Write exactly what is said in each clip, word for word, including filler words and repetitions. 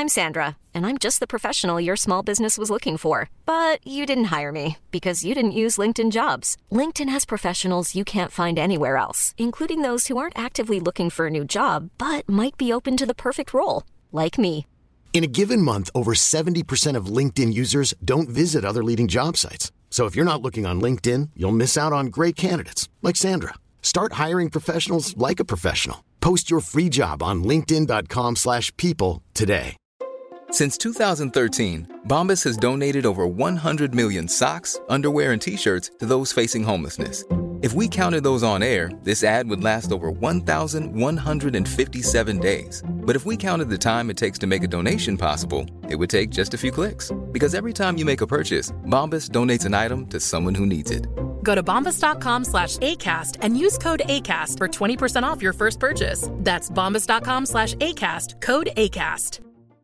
I'm Sandra, and I'm just the professional your small business was looking for. But you didn't hire me because you didn't use LinkedIn Jobs. LinkedIn has professionals you can't find anywhere else, including those who aren't actively looking for a new job, but might be open to the perfect role, like me. In a given month, over seventy percent of LinkedIn users don't visit other leading job sites. So if you're not looking on LinkedIn, you'll miss out on great candidates like Sandra. Start hiring professionals like a professional. Post your free job on linkedin dot com slash people today. Since two thousand thirteen, Bombas has donated over one hundred million socks, underwear, and T-shirts to those facing homelessness. If we counted those on air, this ad would last over one thousand one hundred fifty-seven days. But if we counted the time it takes to make a donation possible, it would take just a few clicks. Because every time you make a purchase, Bombas donates an item to someone who needs it. Go to bombas.com slash ACAST and use code ACAST for twenty percent off your first purchase. That's bombas.com slash ACAST, code ACAST.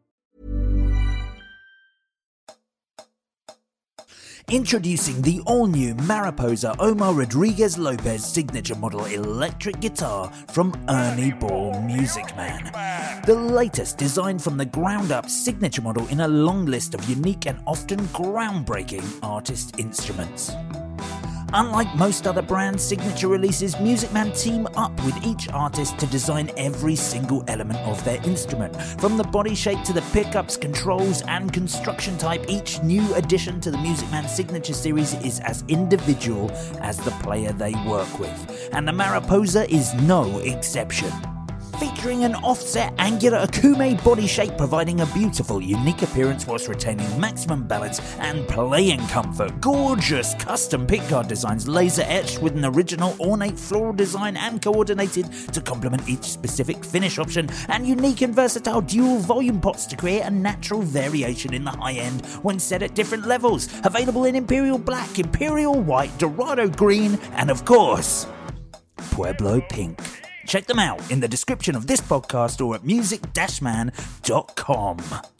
Introducing the all-new Mariposa Omar Rodriguez Lopez signature model electric guitar from Ernie Ball Music Man. The latest designed from the ground up signature model in a long list of unique and often groundbreaking artist instruments. Unlike most other brands' signature releases, Music Man team up with each artist to design every single element of their instrument. From the body shape to the pickups, controls, and construction type, each new addition to the Music Man signature series is as individual as the player they work with. And the Mariposa is no exception. Featuring an offset angular Akume body shape, providing a beautiful, unique appearance whilst retaining maximum balance and playing comfort. Gorgeous custom pickguard designs, laser etched with an original ornate floral design and coordinated to complement each specific finish option, and unique and versatile dual volume pots to create a natural variation in the high end when set at different levels. Available in Imperial Black, Imperial White, Dorado Green, and of course, Pueblo Pink. Check them out in the description of this podcast or at music man dot com.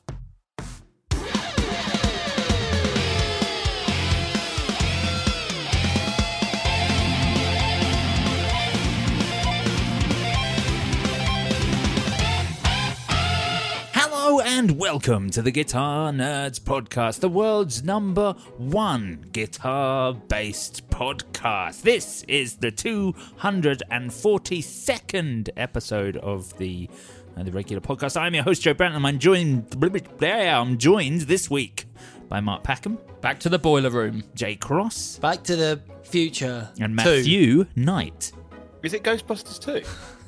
Hello and welcome to the Guitar Nerds Podcast, the world's number one guitar-based podcast. This is the two hundred forty-second episode of the uh, the regular podcast. I'm your host, Joe Branton. I'm joined, I'm joined this week by Mark Packham. Back to the boiler room. Jay Cross. Back to the future. And Matthew two. Knight. Is it Ghostbusters two?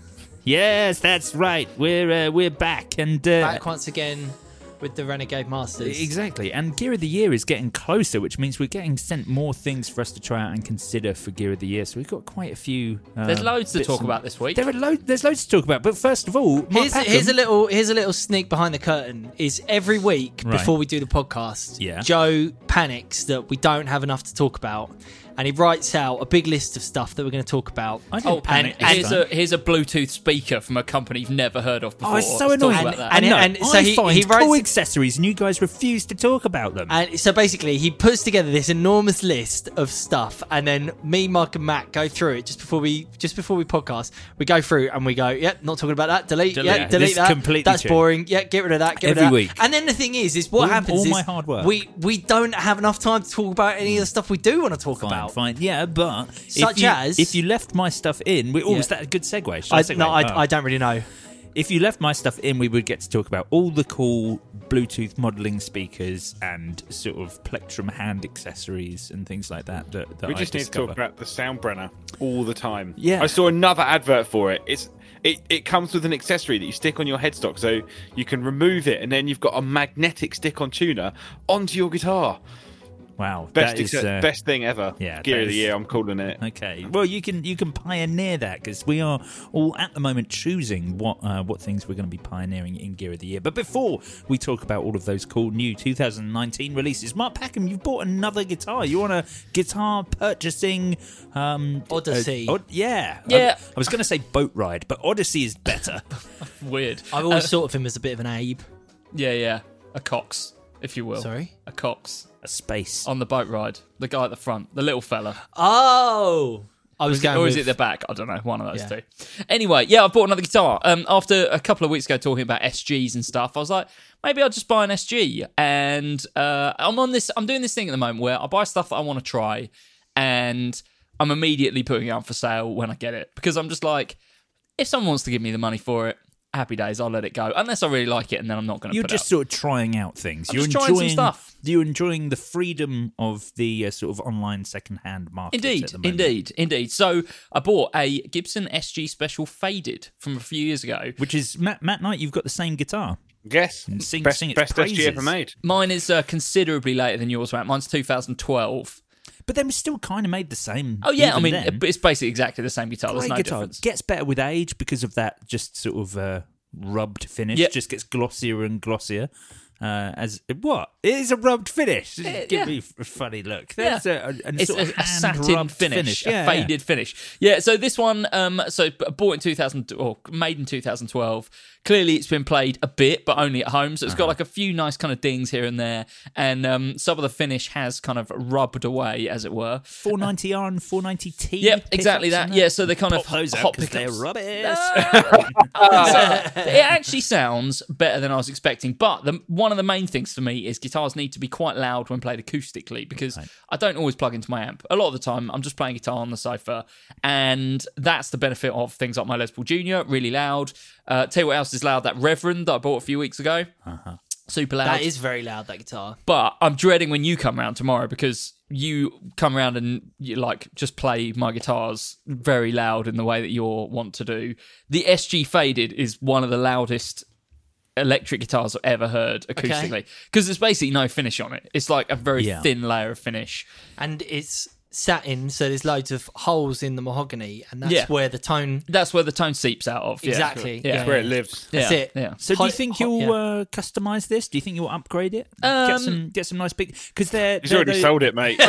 Yes, that's right. We're uh, we're back and uh, back once again with the Renegade Masters. Exactly. And Gear of the Year is getting closer, which means we're getting sent more things for us to try out and consider for Gear of the Year. So we've got quite a few. Uh, there's loads to talk and, about this week. There are lo- There's loads to talk about. But first of all, Mark here's, Packham, here's a little here's a little sneak behind the curtain. Is every week Right. before we do the podcast, Yeah. Joe panics that we don't have enough to talk about. And he writes out a big list of stuff that we're going to talk about. I didn't Oh, panic and this here's time. a here's a Bluetooth speaker from a company you've never heard of before. Oh, it's so Let's talk annoying. about that. And- I know. and so I he- find he writes- cool accessories, and you guys refuse to talk about them. And so basically, he puts together this enormous list of stuff, and then me, Mark, and Matt go through it just before we just before we podcast. We go through and we go, "Yep, not talking about that. Delete. Delete. Yeah, Yeah, delete this is that. completely That's true. boring. Yeah, get rid of that. Get Every rid of that." week. And then the thing is, is what All- happens all is my hard work. we we don't have enough time to talk about any of the stuff we do want to talk Fine, about. fine. Yeah, but Such if you, as- if you left my stuff in, we, oh, Yeah. is that a good segue? Should I, segue? no, I, Oh. I don't really know. If you left my stuff in, we would get to talk about all the cool Bluetooth modelling speakers and sort of plectrum hand accessories and things like that. that, that We I just need to discover. talk about the Soundbrenner all the time. Yeah. I saw another advert for it. It's it, it comes with an accessory that you stick on your headstock, so you can remove it, and then you've got a magnetic stick-on tuner onto your guitar. Wow, Best that is, exce- uh, best thing ever. yeah, Gear that of the is- year, I'm calling it. Okay, well, you can you can pioneer that because we are all at the moment choosing what uh, what things we're going to be pioneering in Gear of the Year. But before we talk about all of those cool new two thousand nineteen releases, Mark Packham, you've bought another guitar. You're on a guitar purchasing um, Odyssey. uh, od- yeah, Yeah. I, I was going to say boat ride, but Odyssey is better. Weird. I've always Uh, thought of him as a bit of an Abe. Yeah, yeah. A Cox, if you will. Sorry? A Cox A space. on the boat ride. The guy at the front, the little fella. Oh, I was Or going or with, is it the back? I don't know. One of those Yeah. two. Anyway, yeah, I've bought another guitar. Um, after a couple of weeks ago talking about S Gs and stuff, I was like, maybe I'll just buy an S G. And uh, I'm on this. I'm doing this thing at the moment where I buy stuff that I want to try, and I'm immediately putting it up for sale when I get it because I'm just like, if someone wants to give me the money for it, happy days, I'll let it go. Unless I really like it, and then I'm not going to You're put just it up. sort of trying out things. I'm You're just trying some enjoying stuff. You're enjoying the freedom of the uh, sort of online second-hand market. at Indeed, the moment. indeed, indeed. So I bought a Gibson S G Special Faded from a few years ago. Which is Matt, Matt Knight. You've got the same guitar. Yes, And sing, best, sing its best S G ever praises. made. Mine is uh, considerably later than yours, Matt. Mine's two thousand twelve. But they were still kind of made the same. Oh yeah, I even mean, then. it's basically exactly the same guitar. There's Great no guitar. difference. Gets better with age because of that just sort of uh, rubbed finish. Yep. Just gets glossier and glossier. Uh, as what? It is a rubbed finish. Uh, Give yeah. me a funny look. Yeah. There's a, a, a It's sort a, of a satin hand-rubbed finish, Yeah, a faded finish. Yeah, so this one, um, so b- bought in two thousand, or made in two thousand twelve. Clearly, it's been played a bit, but only at home. So it's got Uh-huh. like a few nice kind of dings here and there, and um, some of the finish has kind of rubbed away, as it were. four ninety R and four ninety T. Yep, exactly pickups that. in Yeah, there. so they're kind Pop of those out hot 'cause they're pickups. rubbish. It actually sounds better than I was expecting, but the, one of the main things for me is guitars need to be quite loud when played acoustically because I don't always plug into my amp. A lot of the time, I'm just playing guitar on the sofa, and that's the benefit of things like my Les Paul Junior, really loud. Uh, tell you what else is loud, that Reverend that I bought a few weeks ago. Uh-huh. Super loud. That is very loud, that guitar. But I'm dreading when you come around tomorrow because you come around and you like just play my guitars very loud in the way that you want to do. The S G Faded is one of the loudest electric guitars I've ever heard acoustically because there's basically no finish on it. It's like a very Yeah. thin layer of finish. And it's satin, so there's loads of holes in the mahogany, and that's Yeah. where the tone... That's where the tone seeps out of. Yeah. Exactly. Yeah. That's where it lives. That's Yeah, it. yeah. So do you Hot- think hot- you'll yeah. uh, customize this? Do you think you'll upgrade it? Um, get some get some nice big because they're He's they're- already they- sold it, mate.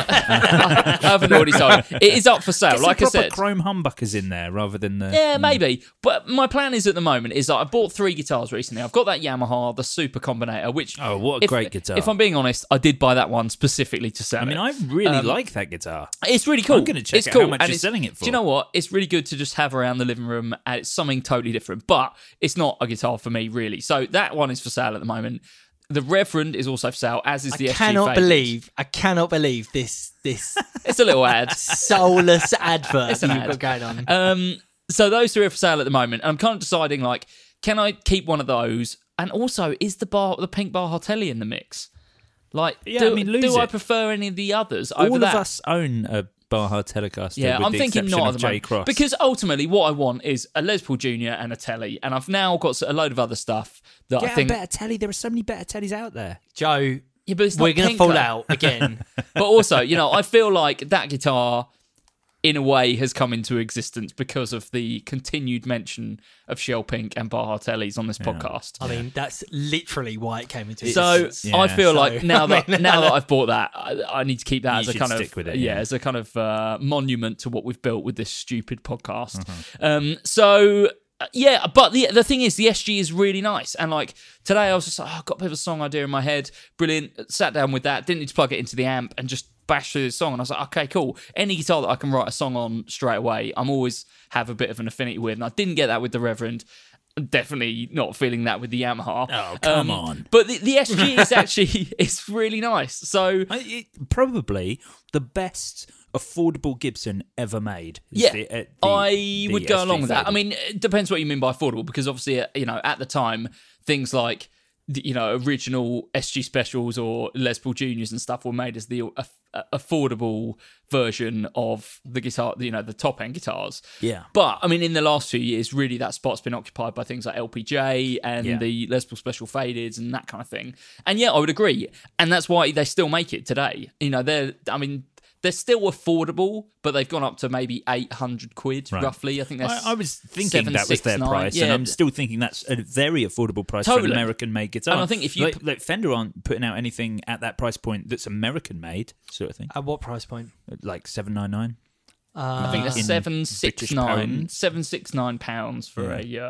I haven't already sold it. It is up for sale, Get some like I proper said. chrome humbuckers in there rather than the Yeah, maybe. But my plan is at the moment is that I bought three guitars recently. I've got that Yamaha, the Super Combinator, which... Oh, what a if- great guitar. If I'm being honest, I did buy that one specifically to sell I mean, it. I really Um, like that guitar. It's really cool. I'm gonna check it's out cool. how much and you're it's- selling it for. Do you know what? It's really good to just have around the living room, and it's something totally different. But it's not a guitar for me, really. So that one is for sale at the moment. The Reverend is also for sale, as is the I S G cannot Faded. believe, I cannot believe this this It's a little ad. soulless advert It's an that you've ad. got going on. Um, so those three are for sale at the moment. And I'm kind of deciding, like, can I keep one of those? And also, is the bar, the pink Bar Hartelli in the mix? Like, Yeah, do, I mean, lose do I it. prefer any of the others over All that? of us own a Baja Telecaster. Yeah, with I'm the thinking exception not of at the J moment. Cross. Because ultimately, what I want is a Les Paul Junior and a Telly, and I've now got a load of other stuff that get I think. a better telly. There are so many better tellies out there. Joe, Yeah, but it's we're not going to fall pinker. out again. But also, you know, I feel like that guitar, in a way, has come into existence because of the continued mention of Shell Pink and Bar Hartellis on this podcast. I mean, that's literally why it came into So existence. I Yeah. feel So, like now that I mean, now that I've bought that, I, I need to keep that You as a should kind of stick with it, yeah, yeah. as a kind of uh, monument to what we've built with this stupid podcast. Uh-huh. Um, so uh, yeah, but the the thing is, the S G is really nice, and like today, I was just like, oh, I've got a bit of a song idea in my head. Brilliant. Sat down with that. Didn't need to plug it into the amp and just bash through the song. And I was like, okay, cool. Any guitar that I can write a song on straight away, I'm always have a bit of an affinity with, and I didn't get that with the Reverend. Definitely not feeling that with the Yamaha. Oh, come Um, on. But the, the S G is actually it's really nice. So I- it- probably the best affordable Gibson ever made. is yeah, the- uh, the- I the would go S G along with that. I Faded. mean, it depends what you mean by affordable, because obviously, uh, you know, at the time, things like the, you know, original S G specials or Les Paul Juniors and stuff were made as the uh, uh, affordable version of the guitar, you know, the top end guitars. Yeah. But I mean, in the last few years, really that spot's been occupied by things like L P J and Yeah. the Les Paul Special Fadeds and that kind of thing. And yeah, I would agree. And that's why they still make it today. You know, they're, I mean, they're still affordable, but they've gone up to maybe eight hundred quid, Right. roughly. I think that's I, I was thinking seven, that was six, their nine. price, Yeah. and I'm still thinking that's a very affordable price for Totally. an American-made guitar. And I think if you like, p- like Fender aren't putting out anything at that price point that's American-made, sort of thing, At what price point? like seven nine nine. Uh, I think that's in seven six British nine, pounds. seven six nine pounds for a uh,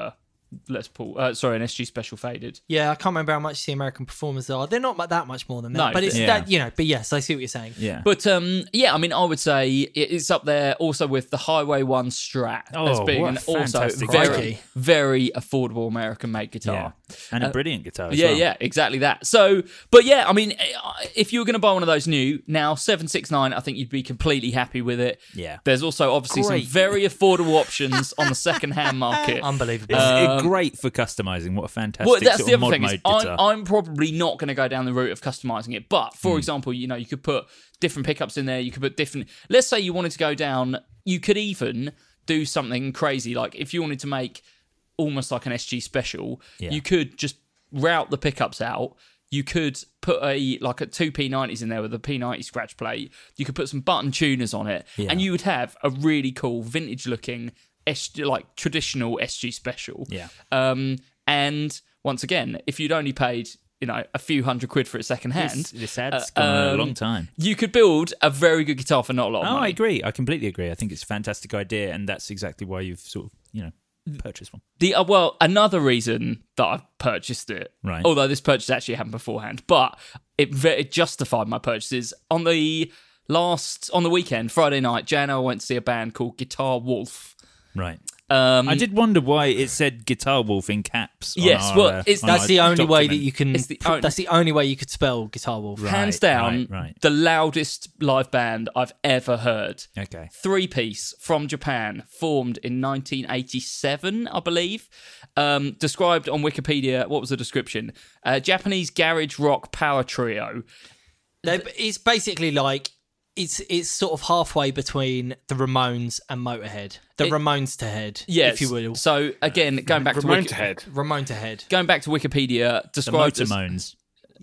Les Paul. Uh, sorry, an S G Special faded. Yeah, I can't remember how much the American performers are. They're not mu- that much more than that. No, but it's yeah. that, you know, but yes, I see what you're saying. Yeah. But um, yeah, I mean, I would say it's up there also with the Highway One Strat as Oh, being what an a also fantastic very, guitar. very affordable American-made guitar. Yeah. And a Uh, brilliant guitar as Yeah, well. yeah, exactly that. So, but yeah, I mean, if you were going to buy one of those new, now seven six nine, I think you'd be completely happy with it. Yeah. There's also obviously Great. some very affordable options on the second-hand market. Unbelievable. It's Um, great for customizing. What a fantastic Well, that's sort the of other mod thing is mode I'm, guitar. I'm probably not going to go down the route of customizing it. But for Hmm. example, you know, you could put different pickups in there. You could put different. Let's say you wanted to go down. You could even do something crazy, like if you wanted to make almost like an S G Special, Yeah. you could just route the pickups out. You could put a like a two P nineties in there with a P ninety scratch plate. You could put some button tuners on it, Yeah. and you would have a really cool vintage looking S G, like traditional S G Special. Yeah. Um, and once again, if you'd only paid, you know, a few hundred quid for it second hand, This, this ad's uh, gone on a um, long time. you could build a very good guitar for not a lot of Oh, money. I agree. I completely agree. I think it's a fantastic idea, and that's exactly why you've sort of, you know, purchased one. The uh, well, another reason that I've purchased it, Right. although this purchase actually happened beforehand, but it, ve- it justified my purchases. On the last, on the weekend, Friday night, Jan and I went to see a band called Guitar Wolf. Right. Um, I did wonder why it said Guitar Wolf in caps. on Yes, our, well, uh, it's- on That's our the only way that document. you can. It's the pr- only- that's the only way you could spell Guitar Wolf. Right. hands down, right, right. the loudest live band I've ever heard. Okay. Three piece from Japan, formed in nineteen eighty-seven, I believe. Um, described on Wikipedia, what was the description? Uh, Japanese garage rock power trio. They- It's basically like it's it's sort of halfway between the Ramones and Motorhead. The It- Ramones to head, Yes. if you will. So again, going back to Ramon Wiki- to head. Ramone to head. going back to Wikipedia, The described as Motormones.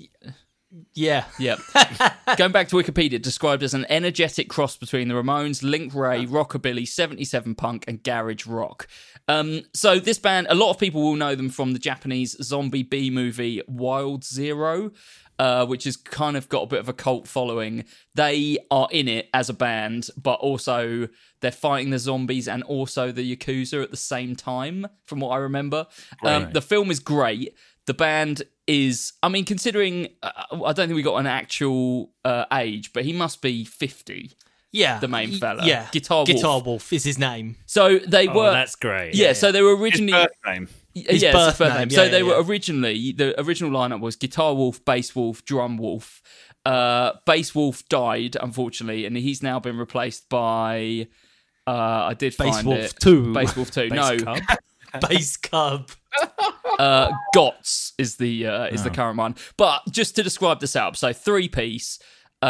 Yeah. yeah. Going back to Wikipedia, described as an energetic cross between the Ramones, Link Ray, Rockabilly, seventy-seven punk, and garage rock. Um, so this band, a lot of people will know them from the Japanese zombie B movie Wild Zero, uh, which has kind of got a bit of a cult following. They are in it as a band, but also they're fighting the zombies and also the Yakuza at the same time, from what I remember. Um, Right. the film is great. The band is, I mean, considering, uh, I don't think we got an actual uh, age, but he must be fifty, Yeah. the main Y- fella. Yeah. Guitar Wolf. Guitar Wolf is his name. So they Oh, were. that's great. Yeah, so they were His originally. birth name. His yeah, birth it's his name, So yeah, they yeah, were yeah. originally, the original lineup was Guitar Wolf, Bass Wolf, Drum Wolf. Uh, Bass Wolf died, unfortunately, and he's now been replaced by. Uh, I did Bass find Wolf it. two. Bass Wolf two. Bass no, Cub? Bass Cub. uh, Gots is the uh, is Oh. the current one. But just to describe the setup, so three piece.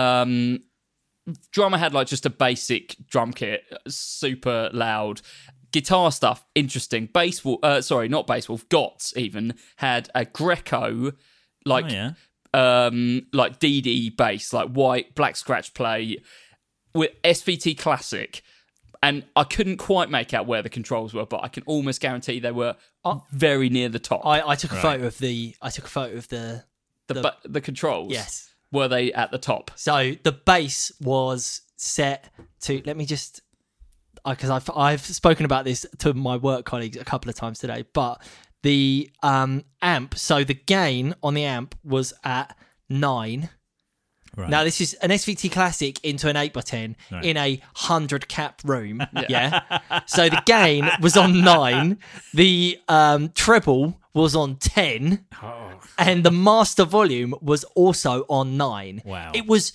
Um, drummer had like just a basic drum kit, super loud. Guitar stuff, interesting. Bass Wolf, uh, sorry, not Bass Wolf. Gots even had a Greco, like Oh, yeah. um, like D D bass, like white black scratch plate with S V T Classic. And I couldn't quite make out where the controls were, but I can almost guarantee they were very near the top. I, I took a photo of the. I took a photo of the. the the- bu- the controls, Yes. were they at the top? So the bass was set to. Let me just. Because I've I've spoken about this to my work colleagues a couple of times today, but the um, amp. So the gain on the amp was at nine. Right. Now this is an S V T Classic into an eight by ten Right. in a hundred cap room. Yeah. So the gain was on nine. The um, treble was on ten. Oh. And the master volume was also on nine. Wow. It was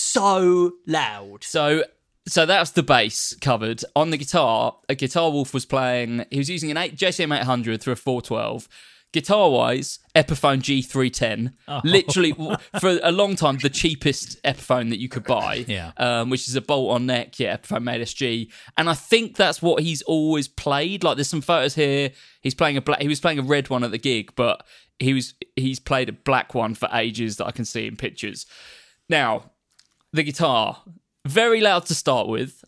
so loud. So, so that's the bass covered. On the guitar, a Guitar Wolf was playing. He was using an eight, J C M eight hundred through a four twelve. Guitar wise, Epiphone G three ten. Oh. Literally, w- for a long time, the cheapest Epiphone that you could buy. Yeah. Um, which is a bolt on neck, yeah, Epiphone made S G. And I think that's what he's always played. Like, there's some photos here. He's playing a black. He was playing a red one at the gig, but he was he's played a black one for ages that I can see in pictures. Now, the guitar, very loud to start with.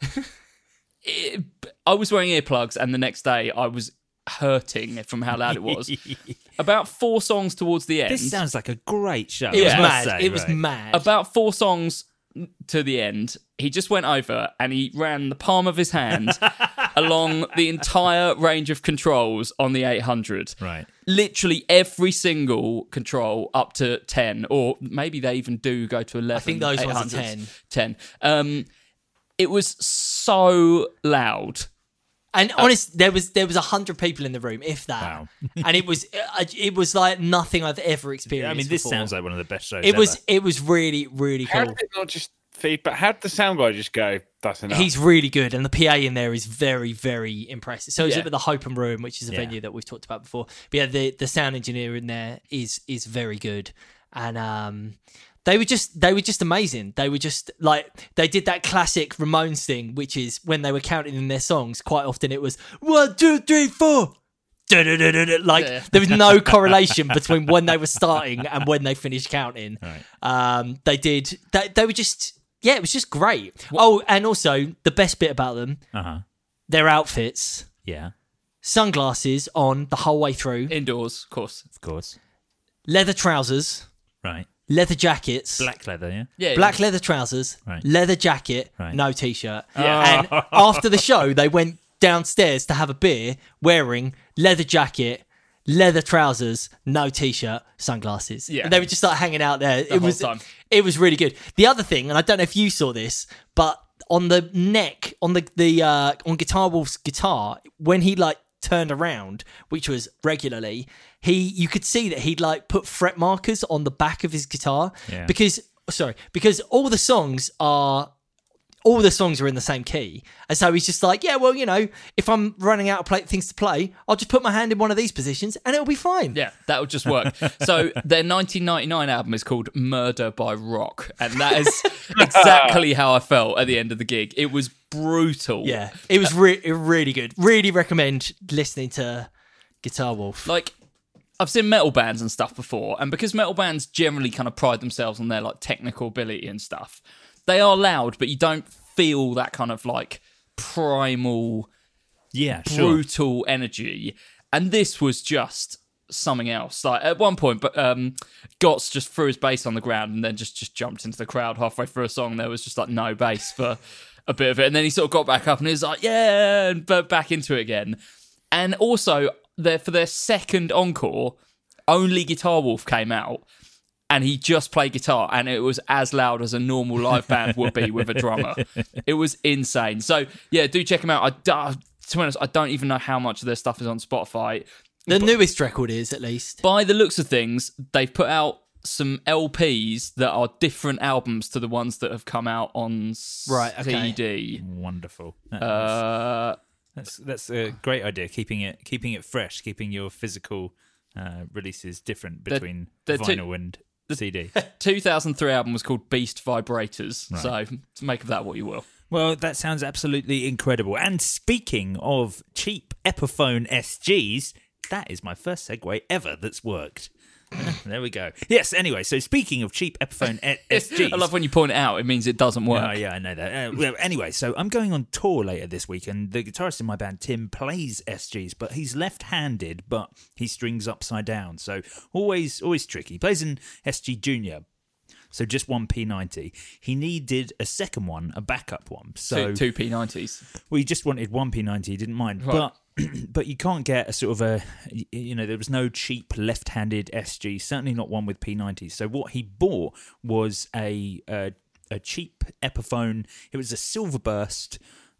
It, I was wearing earplugs, and the next day I was hurting from how loud it was. About four songs towards the end. This sounds like a great show. It was Yeah. I must mad. say, it was right. mad. About four songs to the end, he just went over and he ran the palm of his hand along the entire range of controls on the eight hundred. Right. Literally every single control up to ten, or maybe they even do go to eleven. I think those ones are eight hundreds. ten. ten. Um, it was so loud. And honest, there was there was a hundred people in the room, if that. Wow. And it was it was like nothing I've ever experienced. I mean, this before. sounds like one of the best shows It was ever. it was really really How cool. did it not just feedback? How did the sound guy just go, that's enough? He's really good, and the P A in there is very, very impressive. So it's Yeah. at the Hopen Room, which is a Yeah. venue that we've talked about before. But yeah, the the sound engineer in there is is very good, and um, they were just they were just amazing. They were just like they did that classic Ramones thing, which is when they were counting in their songs. Quite often it was one, two, three, four. Da-da-da-da-da. Like Yeah. there was no correlation between when they were starting and when they finished counting. Right. Um, they did. They, they were just. Yeah, it was just great. Oh, and also the best bit about them, Uh-huh. their outfits, Yeah, sunglasses on the whole way through, Indoors, of course. of course. leather trousers, Right. leather jackets, Black leather, yeah? Yeah, black leather trousers, Right. leather jacket, Right. no t-shirt. Yeah. And after the show, they went downstairs to have a beer wearing leather jacket, leather trousers, no t-shirt, sunglasses. Yeah. And they were just like hanging out there. it whole was time. it was really good. The other thing, and I don't know if you saw this, but on the neck, on the the uh, on Guitar Wolf's guitar, when he like turned around, which was regularly, he you could see that he'd like put fret markers on the back of his guitar Yeah. because sorry because all the songs are. All the songs are in the same key. And so he's just like, yeah, well, you know, if I'm running out of play, things to play, I'll just put my hand in one of these positions and it'll be fine. Yeah, that would just work. So their nineteen ninety-nine album is called Murder by Rock, and that is exactly how I felt at the end of the gig. It was brutal. Yeah, it was re- really good. Really recommend listening to Guitar Wolf. Like, I've seen metal bands and stuff before, and because metal bands generally kind of pride themselves on their like technical ability and stuff, they are loud, but you don't feel that kind of like primal, Yeah, sure. brutal energy. And this was just something else. Like at one point, but um, Gotts just threw his bass on the ground and then just just jumped into the crowd halfway through a song. There was just like no bass for a bit of it, and then he sort of got back up and he was like, "Yeah," and but back into it again. And also, there for their second encore, only Guitar Wolf came out. And he just played guitar, and it was as loud as a normal live band would be with a drummer. It was insane. So, yeah, do check him out. I, uh, to be honest, I don't even know how much of their stuff is on Spotify. The newest record is, at least. By the looks of things, they've put out some L Ps that are different albums to the ones that have come out on Right, okay. C D. Wonderful. That- Uh, That's that's a great idea. Keeping it keeping it fresh, keeping your physical uh, releases different The- between the two- vinyl and C D. two thousand three album was called Beast Vibrators. Right. So, to make of that what you will. Well, that sounds absolutely incredible. And speaking of cheap Epiphone S Gs, that is my first segue ever that's worked. There we go. Yes, anyway, so speaking of cheap Epiphone S Gs. I love when you point it out. It means it doesn't work. Oh, yeah, I know that. Uh, well, anyway, so I'm going on tour later this week, and the guitarist in my band, Tim, plays S Gs, but he's left-handed, but he strings upside down, so always always tricky. He plays an S G Junior, so just one P ninety. He needed a second one, a backup one. So Two, two P nineties. well, he just wanted one P ninety, he didn't mind. Right. But but you can't get a sort of a, you know, there was no cheap left-handed S G, certainly not one with P nineties. So what he bought was a a, a cheap Epiphone. It was a Silverburst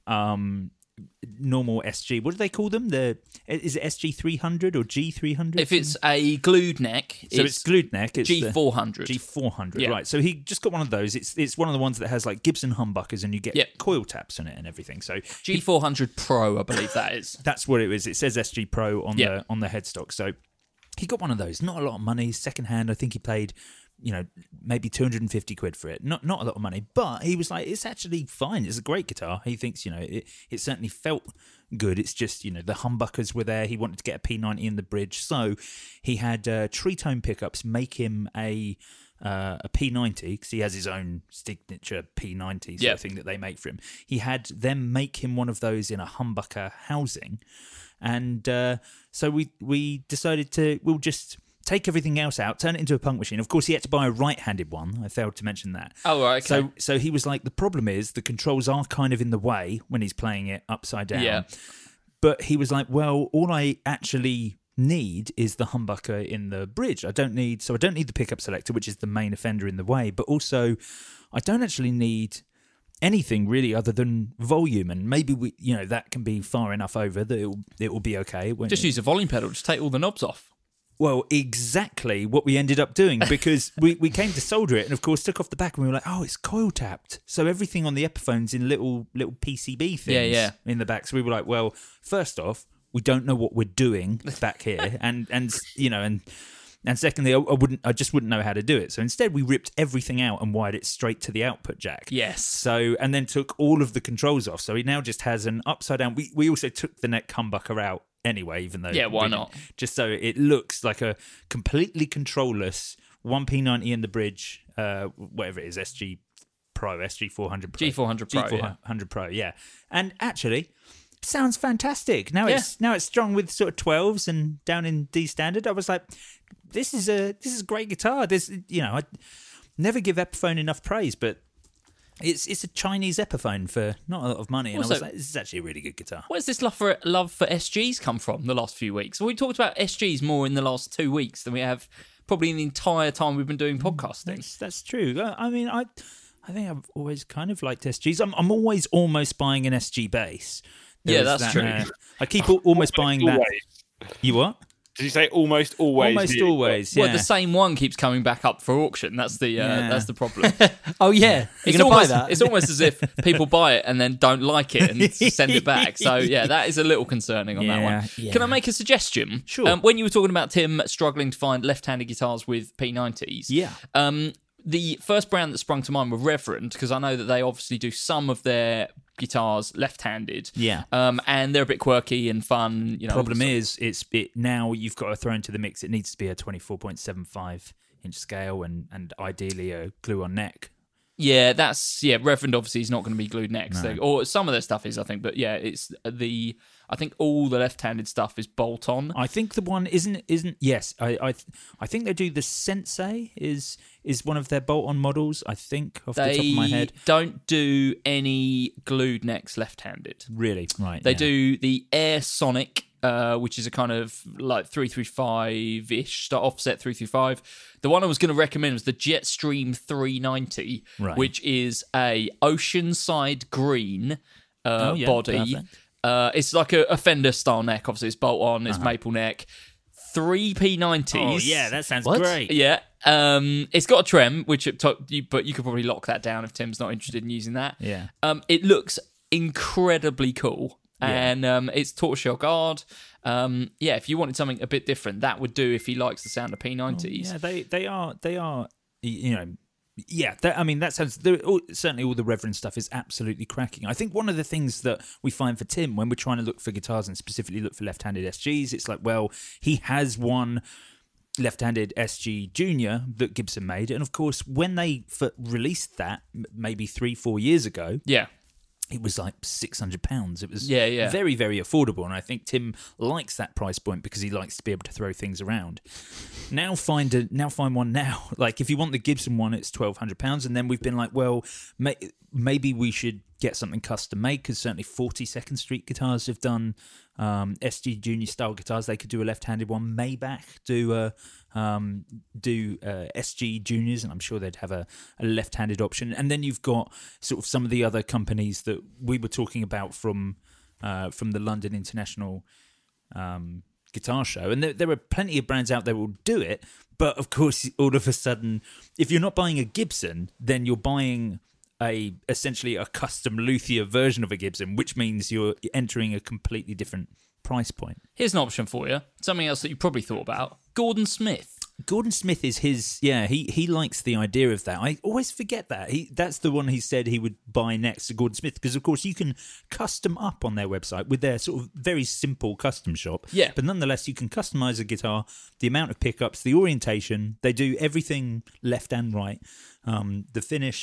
um, normal S G. What do they call them? The is it S G three hundred or G three hundred? If it's a glued neck, so it's glued neck. It's G four hundred. G four hundred, Yeah. right. So he just got one of those. It's it's one of the ones that has like Gibson humbuckers and you get Yep. coil taps in it and everything. So G four hundred Pro, I believe that is. that's what it is. It says S G Pro on Yeah. the on the headstock. So he got one of those. Not a lot of money. Second hand, I think he paid, you know, maybe two hundred fifty quid for it. Not not a lot of money, but he was like, it's actually fine. It's a great guitar. He thinks, you know, it, it certainly felt good. It's just, you know, the humbuckers were there. He wanted to get a P ninety in the bridge. So he had uh, Tritone pickups make him a uh, a P ninety, because he has his own signature P ninety sort Yeah. of thing that they make for him. He had them make him one of those in a humbucker housing. And uh, so we we decided to, we'll just take everything else out, turn it into a punk machine. Of course, he had to buy a right-handed one. I failed to mention that. Oh, right, okay. So, so he was like, the problem is the controls are kind of in the way when he's playing it upside down. Yeah. But he was like, well, all I actually need is the humbucker in the bridge. I don't need, so I don't need the pickup selector, which is the main offender in the way, but also I don't actually need anything really other than volume, and maybe we, you know, that can be far enough over that it will, it will be okay. When Just it, use a volume pedal, just take all the knobs off. Well, exactly what we ended up doing, because we, we came to solder it and, of course, took off the back and we were like, oh, it's coil tapped. So everything on the Epiphone's in little little P C B things Yeah, yeah. in the back. So we were like, well, first off, we don't know what we're doing back here. and, and you know, and and secondly, I, I wouldn't, I just wouldn't know how to do it. So instead, we ripped everything out and wired it straight to the output jack. Yes. So, and then took all of the controls off. So he now just has an upside down. We, we also took the neck humbucker out anyway, even though Yeah, why we not? didn't- just so it looks like a completely controlless one P ninety in the bridge, uh, whatever it is, S G Pro, S G four hundred Pro, G four hundred Pro, G four hundred Pro, yeah. And actually, sounds fantastic. Now Yeah. it's now it's strung with sort of twelves and down in D standard. I was like, this is a this is a great guitar. This, you know, I never give Epiphone enough praise, but It's it's a Chinese Epiphone for not a lot of money, and Also- I was like, this is actually a really good guitar. Where's this love for love for S Gs come from the last few weeks? Well, we talked about S Gs more in the last two weeks than we have probably in the entire time we've been doing podcasting. That's, that's true. I I mean, I I think I've always kind of liked S Gs. I'm I'm always almost buying an S G bass. There Yeah, was that's that, true. uh, I keep al- almost buying that. Always. You what? Did you say almost always? Almost vehicle? always. Yeah. Well, the same one keeps coming back up for auction. That's the uh, Yeah. that's the problem. Oh yeah, you're It's gonna buy almost, that. it's almost as if people buy it and then don't like it and send it back. So yeah, that is a little concerning on that Yeah, one. yeah. Can I make a suggestion? Sure. Um, when you were talking about Tim struggling to find left-handed guitars with P nineties, Yeah. Um, the first brand that sprung to mind were Reverend, because I know that they obviously do some of their guitars left-handed. Yeah. Um, and they're a bit quirky and fun. You know, Problem so- is, it's it now you've got to throw into the mix. It needs to be a twenty-four point seven five inch scale, and and ideally a glue-on neck. Yeah, that's yeah. Reverend obviously is not going to be glued next, so, or some of their stuff is, I think. But yeah, it's the I think all the left-handed stuff is bolt on. I think the one isn't isn't yes. I I th- I think they do the Sensei is is one of their bolt-on models. I think off They the top of my head. don't do any glued necks left-handed. Really, right? They yeah. do the Air Sonic, uh, which is a kind of like three thirty-five ish, start offset three thirty-five. The one I was going to recommend was the Jetstream three ninety, Right. which is a Oceanside green uh, Oh, yeah, body. perfect. Uh, it's like a, a Fender style neck. Obviously, it's bolt on. It's maple neck. Three P nineties. Uh-huh. Oh yeah, that sounds What? great. Yeah. Um, it's got a trem, which it to- you, but you could probably lock that down if Tim's not interested in using that. Yeah. Um, it looks incredibly cool, and um, it's tortoiseshell guard. Um, yeah, if you wanted something a bit different, that would do if he likes the sound of P nineties. Yeah, they they are they are y- you know. Yeah, that, I mean that sounds they're all, certainly all the Reverend stuff is absolutely cracking. I think one of the things that we find for Tim when we're trying to look for guitars and specifically look for left-handed S Gs, it's like, well, he has one left-handed S G Junior that Gibson made, and of course when they f- released that m- maybe three four years ago, Yeah. it was like six hundred pounds. It was Yeah, yeah. very, very affordable. And I think Tim likes that price point because he likes to be able to throw things around. Now find a now find one now. Like if you want the Gibson one, it's twelve hundred pounds. And then we've been like, well, may, maybe we should get something custom made, because certainly forty-second Street guitars have done um, S G Junior style guitars. They could do a left-handed one. Maybach do a um, do uh, S G Juniors, and I'm sure they'd have a, a left-handed option. And then you've got sort of some of the other companies that we were talking about from uh, from the London International um, Guitar Show, and there, there are plenty of brands out there who will do it. But of course, all of a sudden, if you're not buying a Gibson, then you're buying a essentially a custom luthier version of a Gibson, which means you're entering a completely different price point. Here's an option for you. Something else that you probably thought about. Gordon Smith. Gordon Smith is his, yeah, he, he likes the idea of that. I always forget that. He That's the one he said he would buy next to Gordon Smith, because, of course, you can custom up on their website with their sort of very simple custom shop. Yeah. But nonetheless, you can customize a guitar, the amount of pickups, the orientation. They do everything left and right. Um, the finish...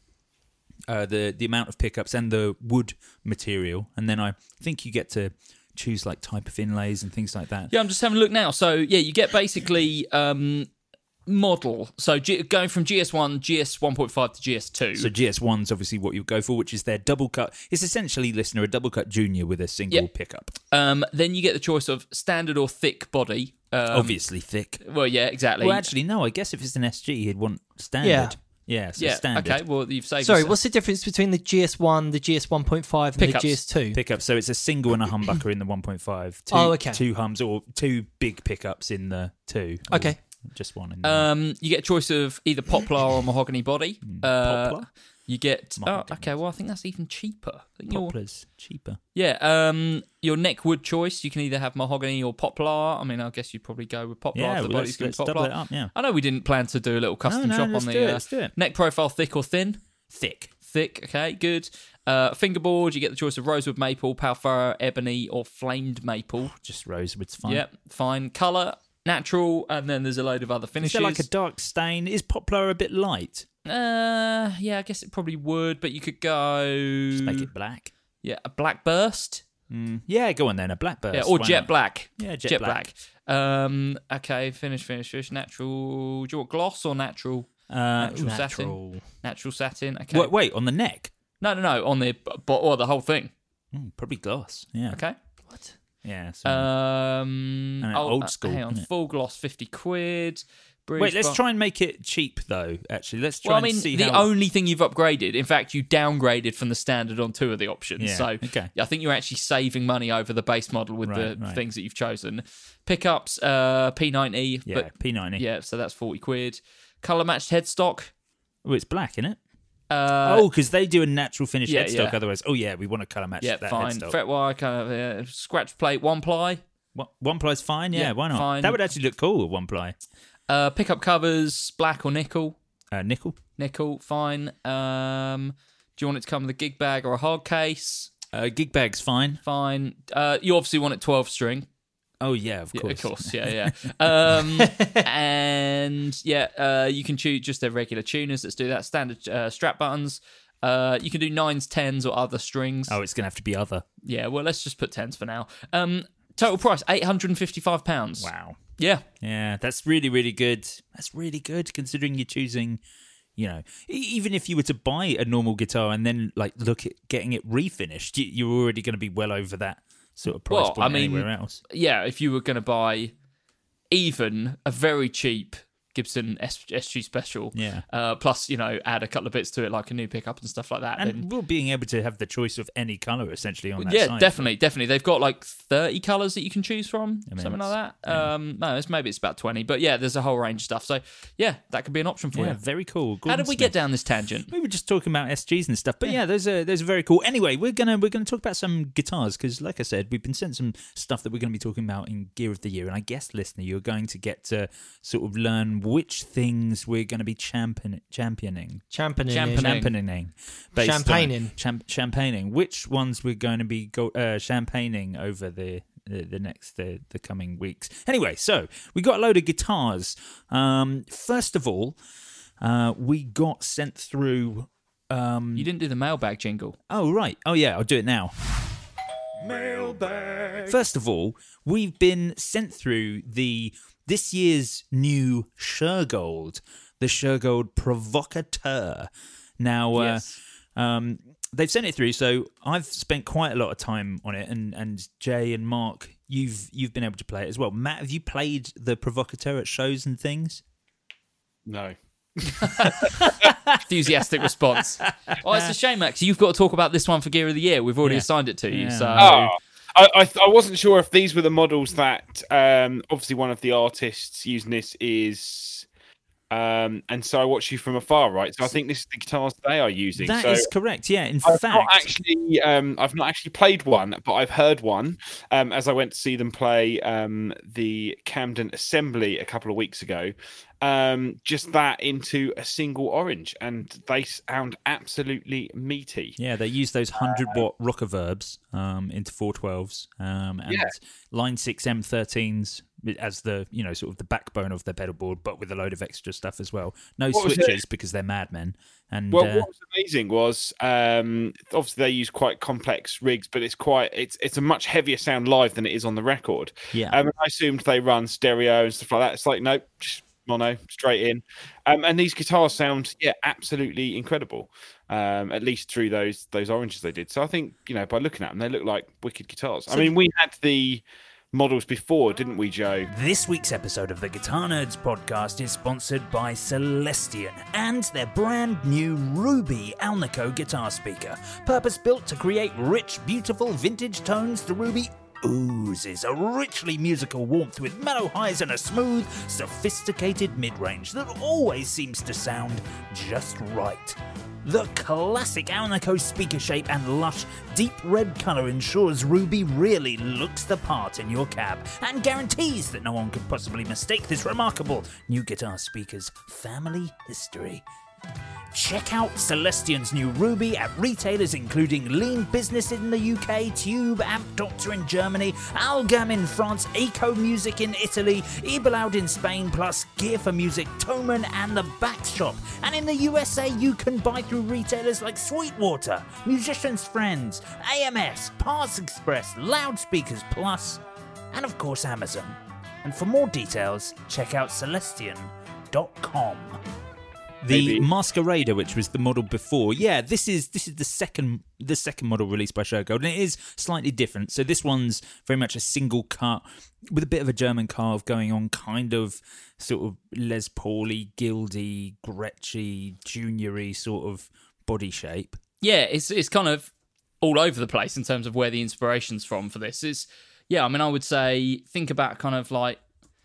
Uh, the the amount of pickups and the wood material, and then I think you get to choose like type of inlays and things like that. Yeah, I'm just having a look now. So yeah, you get basically um, model. So G- going from G S one, G S one point five to G S two. So G S one's obviously what you go for, which is their double cut. It's essentially, listener, a double cut junior with a single Yep. pickup. Um, then you get the choice of standard or thick body. Um, Obviously thick. Well, yeah, exactly. Well, actually, no. I guess if it's an S G, he'd want standard. Yeah. Yeah, so yeah. standard. Okay. Well, you've saved. Sorry, yourself- what's the difference between the G S one, the G S one point five, and Pickups. the G S two? Pickup. So it's a single and a humbucker in the one point five. Two, Oh, okay. Two hums or two big pickups in the two. or Okay. Just one in the Um, you get a choice of either poplar or mahogany body. Uh, Poplar? You get. Oh, Mahogany. okay. Well, I think that's even cheaper. I think you're- Poplars cheaper. Yeah. Um, your neck wood choice. You can either have mahogany or poplar. I mean, I guess you'd probably go with poplar. Yeah, if the well, body's let's, gonna be let's poplar. double it up. Yeah, I know we didn't plan to do a little custom no, shop let's on do the it, uh, let's do it. neck profile, thick or thin. thick. Thick. Okay. Good. Uh, fingerboard. You get the choice of rosewood maple, palfaro, ebony, or flamed maple. Just rosewood's fine. Yep. Fine. Color. Natural, and then there's a load of other Is finishes. there like a dark stain? Is poplar a bit light? Uh, yeah, I guess it probably would, but you could go. Just make it black. Yeah, a black burst. Mm. Yeah, go on then. A black burst. Yeah, or why jet not? black. Yeah, jet black. Um, okay, finish, finish, finish. Natural. Do you want gloss or natural? Uh, Natural satin. natural. Natural satin. Okay. Wait, wait, on the neck? No, no, no. On the but or the whole thing. Mm, probably gloss. Yeah. Okay. What? Yeah. So. Um. And oh, old uh, school, Hang on. isn't it? Full gloss, fifty quid. Bridge wait, let's bar- try and make it cheap though. Actually, let's try Well, I and mean, see the how. only thing you've upgraded, in fact, you downgraded from the standard on two of the options. Yeah, So okay. I think you're actually saving money over the base model with Right, the right. things that you've chosen. Pickups, uh, P ninety. Yeah, but, P ninety. yeah, so that's forty quid. Colour matched headstock. Oh, it's black, isn't it? Uh, oh, because they do a natural finish yeah, headstock. yeah. Otherwise, oh yeah, we want to colour match yeah, that fine. headstock. Fretwire, kind of uh, scratch plate, one ply. One, one ply's fine. Yeah, Yeah, why not? fine. That would actually look cool with one ply. Uh, pickup covers, black or nickel. Uh, nickel. Nickel, fine. Um, do you want it to come with a gig bag or a hard case? Uh, gig bag's fine. Fine. Uh, you obviously want it twelve string. Oh yeah, of Yeah, course. of course, yeah, yeah. Um, and yeah, uh, you can choose just their regular tuners. Let's do that. Standard uh, strap buttons. Uh, you can do nines, tens, or other strings. Oh, it's gonna have to be other. Yeah, well, let's just put tens for now. Um, total price eight hundred and fifty-five pounds. Wow. Yeah, Yeah, that's really, really good. That's really good considering you're choosing, you know, e- even if you were to buy a normal guitar and then like look at getting it refinished, you- you're already going to be well over that sort of price Well, point I mean, anywhere else. yeah. If you were going to buy even a very cheap Gibson S- SG Special, Yeah. uh, plus you know add a couple of bits to it like a new pickup and stuff like that, then And well, being able to have the choice of any colour essentially on that yeah, side. definitely, definitely. They've got like thirty colours that you can choose from, I mean, something like it's- that. Um, no, it's maybe it's about twenty, but yeah, there's a whole range of stuff. So yeah, that could be an option for Yeah, you. very cool. How Gordon did we Smith. get down this tangent? We were just talking about S Gs and stuff, but yeah, those are those are very cool. Anyway, we're gonna we're gonna talk about some guitars because, like I said, we've been sent some stuff that we're gonna be talking about in Gear of the Year, and I guess, listener, you're going to get to sort of learn which things we're going to be champion, championing, Championing. Championing. championing, based on- Champagning. champ, champagning. Which ones we're going to be go, uh, champagning over the. The, the next the, the coming weeks. Anyway, so we got a load of guitars. Um, first of all, uh, we got sent through. Um, You didn't do the mailbag jingle. Oh, right. Oh, yeah, I'll do it now. Mailbag. First of all, we've been sent through the this year's new Shergold, the Shergold Provocateur. Now, uh, Yes. um, they've sent it through, so I've spent quite a lot of time on it, and, and Jay and Mark, you've you've been able to play it as well. Matt, have you played the Provocateur at shows and things? No. Enthusiastic response. Oh, it's a shame, Max. You've got to talk about this one for Gear of the Year. We've already Yeah. assigned it to you. Yeah. So Oh, I, I I wasn't sure if these were the models that um, obviously one of the artists using this is, um, and so I watch you from afar, right? So I think this is the guitars they are using. That so is correct. Yeah, in I've fact, not actually, um, I've not actually played one, but I've heard one um, as I went to see them play um, the Camden Assembly a couple of weeks ago. Um, just that into a single orange, and they sound absolutely meaty. yeah, they use those hundred watt rocker verbs um, into four twelves, um, and Yeah. line six M thirteens as the you know sort of the backbone of their pedal board, but with a load of extra stuff as well. No What was switches it? because they're madmen. And Well, uh, what was amazing was um, obviously they use quite complex rigs, but it's quite it's it's a much heavier sound live than it is on the record. Yeah. Um, and I assumed they run stereo and stuff like that. It's like nope, just mono straight in. Um, and these guitars sound yeah absolutely incredible. Um, at least through those those oranges they did. So I think you know by looking at them, they look like wicked guitars. I mean, we had the models before, didn't we, Joe? This week's episode of the Guitar Nerds podcast is sponsored by Celestion and their brand new Ruby Alnico guitar speaker. Purpose-built to create rich, beautiful vintage tones, the Ruby oozes a richly musical warmth with mellow highs and a smooth, sophisticated mid-range that always seems to sound just right. The classic Alnico speaker shape and lush, deep red colour ensures Ruby really looks the part in your cab and guarantees that no one could possibly mistake this remarkable new guitar speaker's family history. Check out Celestion's new Ruby at retailers including Lean Business in the U K, Tube, Amp Doctor in Germany, Algam in France, Eco Music in Italy, Ebeloud in Spain, plus Gear for Music, Thomann and the Back Shop. And in the U S A, you can buy through retailers like Sweetwater, Musician's Friends, A M S, Parts Express, Loudspeakers Plus, and of course Amazon. And for more details, check out celestion dot com. The Maybe. Masquerader, which was the model before, yeah, this is this is the second the second model released by Shergold, and it is slightly different. So this one's very much a single cut with a bit of a German carve going on, kind of sort of Les Pauly, Gildy, Gretschy, Juniory sort of body shape. Yeah, it's it's kind of all over the place in terms of where the inspiration's from for this. It's yeah, I mean, I would say think about kind of like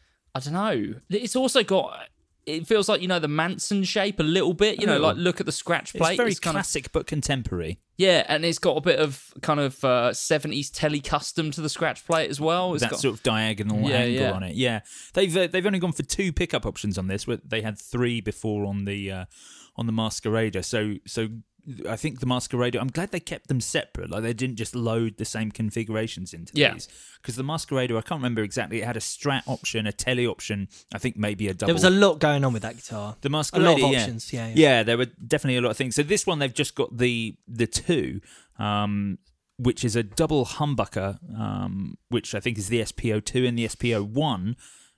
I don't know. It's also got. It feels like, you know, the Manson shape a little bit. You know, like look at the scratch plate. It's very kind classic of, but contemporary. yeah, and it's got a bit of kind of uh, seventies tele-custom to the scratch plate as well. It's That got, sort of diagonal Yeah, angle yeah. on it. Yeah, they've uh, they've only gone for two pickup options on this. Where they had three before on the uh, on the Masquerader. So so I think the Masquerader. I'm glad they kept them separate. Like they didn't just load the same configurations into Yeah. these. Because the Masquerader, I can't remember exactly. It had a Strat option, a Tele option. I think maybe a double. There was a lot going on with that guitar. The a Masquerader, lot of yeah. options. Yeah, yeah. yeah, there were definitely a lot of things. So this one, they've just got the the two, um, which is a double humbucker, um, which I think is the S P O two and the S P O one,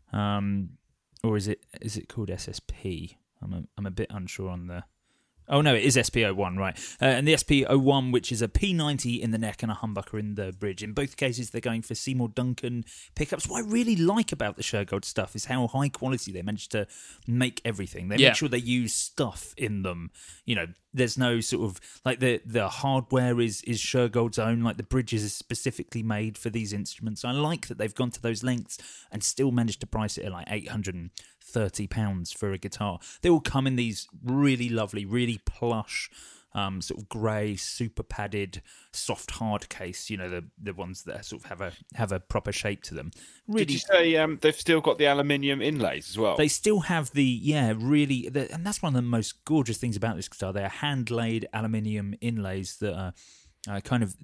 um, or is it is it called S S P? I'm a, I'm a bit unsure on the. Oh no, it is S P O one, right? Uh, and the S P O one, which is a P ninety in the neck and a humbucker in the bridge. In both cases, they're going for Seymour Duncan pickups. What I really like about the Shergold stuff is how high quality they managed to make everything. They Yeah. make sure they use stuff in them. You know, there's no sort of like the the hardware is is Shergold's own. Like the bridges is specifically made for these instruments. I like that they've gone to those lengths and still managed to price it at like eight hundred thirty pounds for a guitar. They all come in these really lovely, really plush, um, sort of grey, super padded, soft hard case. You know, the the ones that sort of have a have a proper shape to them. Really, Did you say um, they've still got the aluminium inlays as well? they still have the yeah, really, the, and that's one of the most gorgeous things about this guitar. They are hand laid aluminium inlays that are uh, kind of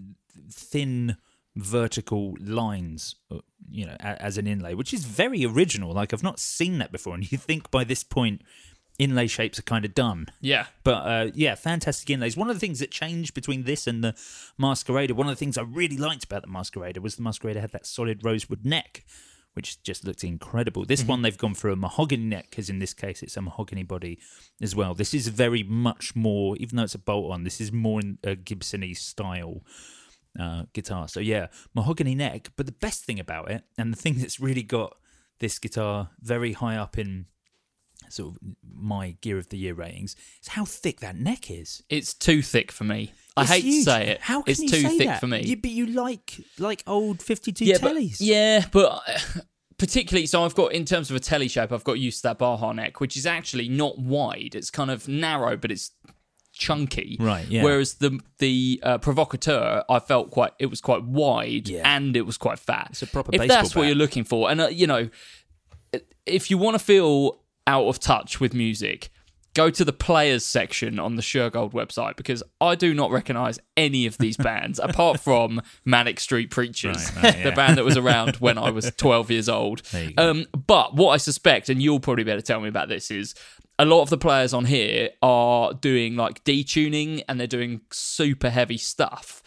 thin vertical lines, you know, a- as an inlay, which is very original. Like I've not seen that before, and you think by this point inlay shapes are kind of done. yeah. But uh, yeah, fantastic inlays. One of the things that changed between this and the Masquerader, one of the things I really liked about the Masquerader was the Masquerader had that solid rosewood neck, which just looked incredible. This one they've gone for a mahogany neck, because in this case it's a mahogany body as well. This is very much more, even though it's a bolt-on, this is more in a Gibson-y style uh, guitar. So yeah, mahogany neck. But the best thing about it, and the thing that's really got this guitar very high up in sort of my Gear of the Year ratings, is how thick that neck is. It's too thick for me. I It's hate huge. to say it. How can it's you too say thick that? for me. You, but you like like old fifty-two yeah, but, tellies. yeah, but uh, particularly, so I've got, in terms of a telly shape, I've got used to that Baja neck, which is actually not wide. It's kind of narrow, but it's chunky. Right, yeah. Whereas the the uh, Provocateur, I felt quite, it was quite wide Yeah. and it was quite fat. It's a proper If baseball that's what bat. you're looking for, and uh, you know, if you want to feel out of touch with music, go to the players section on the Shergold website, because I do not recognise any of these bands apart from Manic Street Preachers, Right, right, yeah. the band that was around when I was twelve years old. There you go. Um, but what I suspect, and you'll probably be able to tell me about this, is a lot of the players on here are doing like detuning and they're doing super heavy stuff.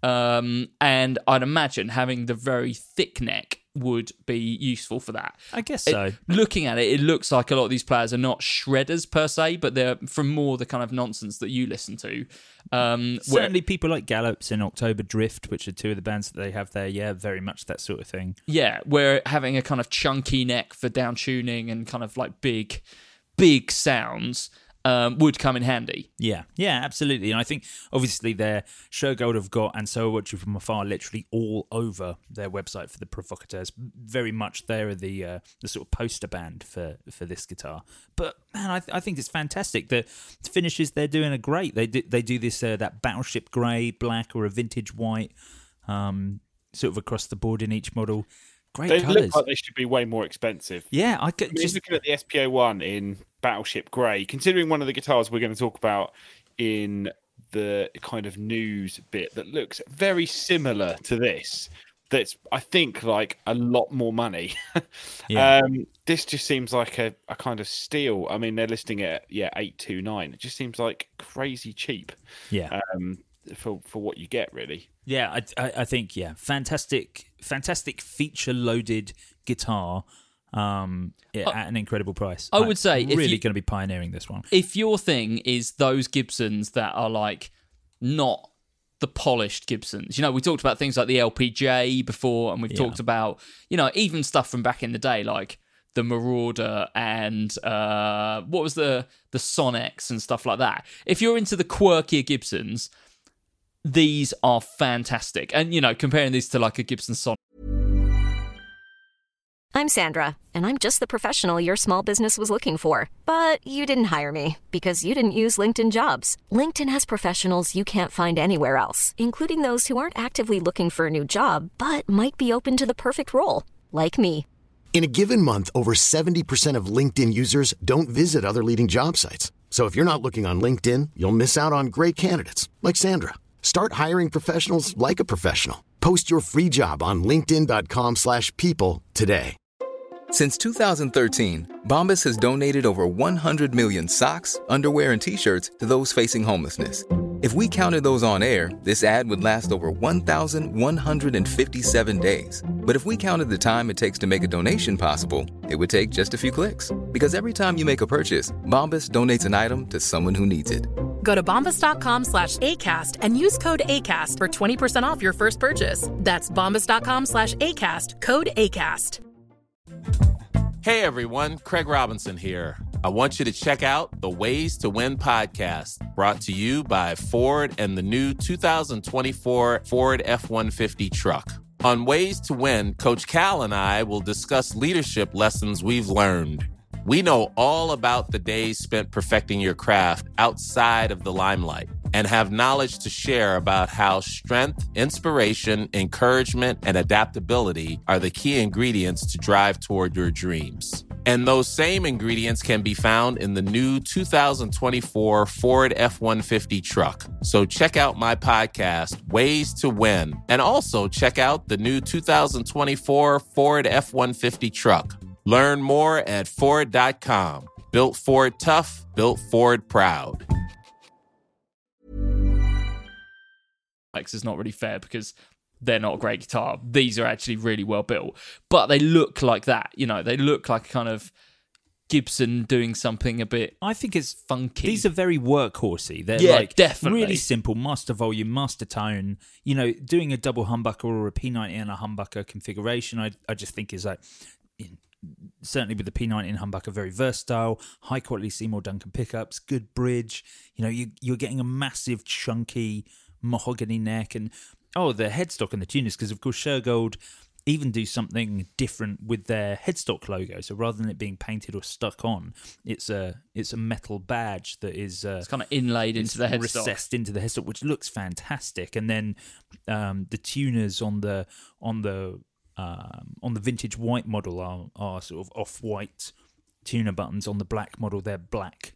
Um, and I'd imagine having the very thick neck would be useful for that. I guess It- so. looking at it, it looks like a lot of these players are not shredders per se, but they're from more the kind of nonsense that you listen to. Um, where- Certainly people like Gallops and October Drift, which are two of the bands that they have there, yeah, very much that sort of thing. yeah, where having a kind of chunky neck for down tuning and kind of like big, big sounds um, would come in handy. Yeah, yeah, absolutely. And I think obviously their Shergold have got And So I Watch You From Afar literally all over their website for the Provocateurs. Very much they're the uh, the sort of poster band for, for this guitar. But man, I, th- I think it's fantastic. The finishes they're doing are great. They do, they do this uh, that Battleship grey, black, or a vintage white, um, sort of across the board in each model. Great They colours. look like they should be way more expensive. Yeah, I could I mean, just looking at the S P O one in Battleship Grey, considering one of the guitars we're going to talk about in the kind of news bit that looks very similar to this, that's, I think, like a lot more money. Yeah. um, this just seems like a, a kind of steal. I mean, they're listing it at, yeah, eight two nine. It just seems like crazy cheap yeah. um, for, for what you get, really. Yeah, I, I, I think yeah, fantastic, fantastic feature-loaded guitar um, yeah, at an incredible price. I would say I'm if really you- going to be pioneering this one. If your thing is those Gibsons that are like not the polished Gibsons, you know, we talked about things like the L P J before, and we've Yeah. talked about, you know, even stuff from back in the day like the Marauder and uh, what was the the Sonex and stuff like that. If you're into the quirkier Gibsons, these are fantastic. And, you know, comparing these to like a Gibson Sonic. I'm Sandra, and I'm just the professional your small business was looking for. But you didn't hire me because you didn't use LinkedIn Jobs. LinkedIn has professionals you can't find anywhere else, including those who aren't actively looking for a new job, but might be open to the perfect role, like me. In a given month, over seventy percent of LinkedIn users don't visit other leading job sites. So if you're not looking on LinkedIn, you'll miss out on great candidates like Sandra. Start hiring professionals like a professional. Post your free job on linkedin dot com slash people today. Since two thousand thirteen, Bombas has donated over one hundred million socks, underwear, and T-shirts to those facing homelessness. If we counted those on air, this ad would last over one thousand one hundred fifty-seven days. But if we counted the time it takes to make a donation possible, it would take just a few clicks. Because every time you make a purchase, Bombas donates an item to someone who needs it. Go to bombas.com slash ACAST and use code ACAST for twenty percent off your first purchase. That's bombas.com slash ACAST, code ACAST. Hey everyone, Craig Robinson here. I want you to check out the Ways to Win podcast, brought to you by Ford and the new two thousand twenty-four Ford F one fifty truck. On Ways to Win, Coach Cal and I will discuss leadership lessons we've learned. We know all about the days spent perfecting your craft outside of the limelight and have knowledge to share about how strength, inspiration, encouragement, and adaptability are the key ingredients to drive toward your dreams. And those same ingredients can be found in the new two thousand twenty-four Ford F one fifty truck. So check out my podcast, Ways to Win, and also check out the new two thousand twenty-four Ford F one fifty truck. Learn more at Ford dot com. Built Ford tough, built Ford proud. Is not really fair because they're not a great guitar. These are actually really well built, but they look like that. You know, they look like kind of Gibson doing something a bit. I think it's funky. These are very workhorsey. They're Yeah, like definitely. really simple, master volume, master tone. You know, doing a double humbucker or a P ninety and a humbucker configuration, I I just think is like, certainly with the P ninety and humbucker, very versatile, high quality Seymour Duncan pickups, good bridge. You know, you you're getting a massive chunky mahogany neck, and oh, the headstock and the tuners, because of course Shergold even do something different with their headstock logo. So rather than it being painted or stuck on, it's a it's a metal badge that is uh, It's kind of inlaid into the headstock, recessed into the headstock, which looks fantastic. And then um, the tuners on the on the um, on the vintage white model are are sort of off white tuner buttons. On the black model, they're black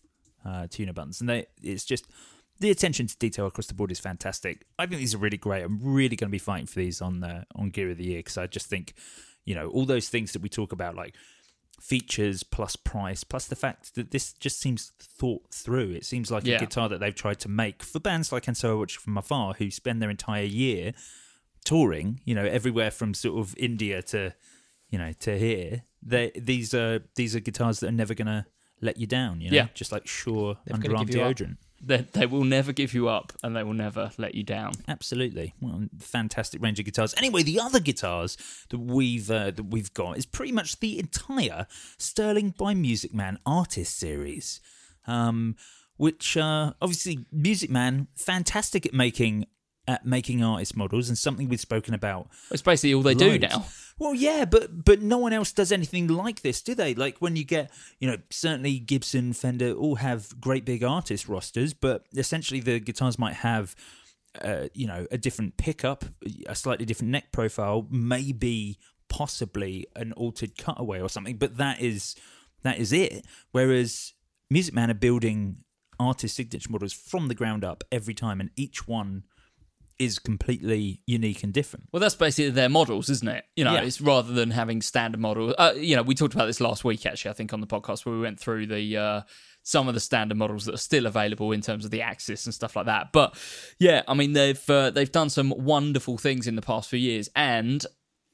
uh, tuner buttons, and they it's just the attention to detail across the board is fantastic. I think these are really great. I'm really going to be fighting for these on the on Gear of the Year because I just think, you know, all those things that we talk about, like features plus price plus the fact that this just seems thought through. It seems like Yeah. a guitar that they've tried to make for bands like And So I Watch From Afar, who spend their entire year touring, you know, everywhere from sort of India to, you know, to here. They these are these are guitars that are never going to let you down, you know, Yeah. just like Shure Never gonna underarm give you up. deodorant. They, they will never give you up, and they will never let you down. Absolutely, well, fantastic range of guitars. Anyway, the other guitars that we've uh, that we've got is pretty much the entire Sterling by Music Man Artist series, um, which uh, obviously Music Man fantastic at making at making artist models, and something we've spoken about. It's basically all they do loads. now. Well, yeah, but but no one else does anything like this, do they? Like when you get, you know, certainly Gibson, Fender all have great big artist rosters, but essentially the guitars might have, uh, you know, a different pickup, a slightly different neck profile, maybe possibly an altered cutaway or something, but that is that is it. Whereas Music Man are building artist signature models from the ground up every time, and each one is completely unique and different. Well, that's basically their models, isn't it? You know, Yeah. it's rather than having standard models. Uh, you know, we talked about this last week, actually, I think, on the podcast where we went through the uh, some of the standard models that are still available in terms of the Axis and stuff like that. But yeah, I mean, they've uh, they've done some wonderful things in the past few years, and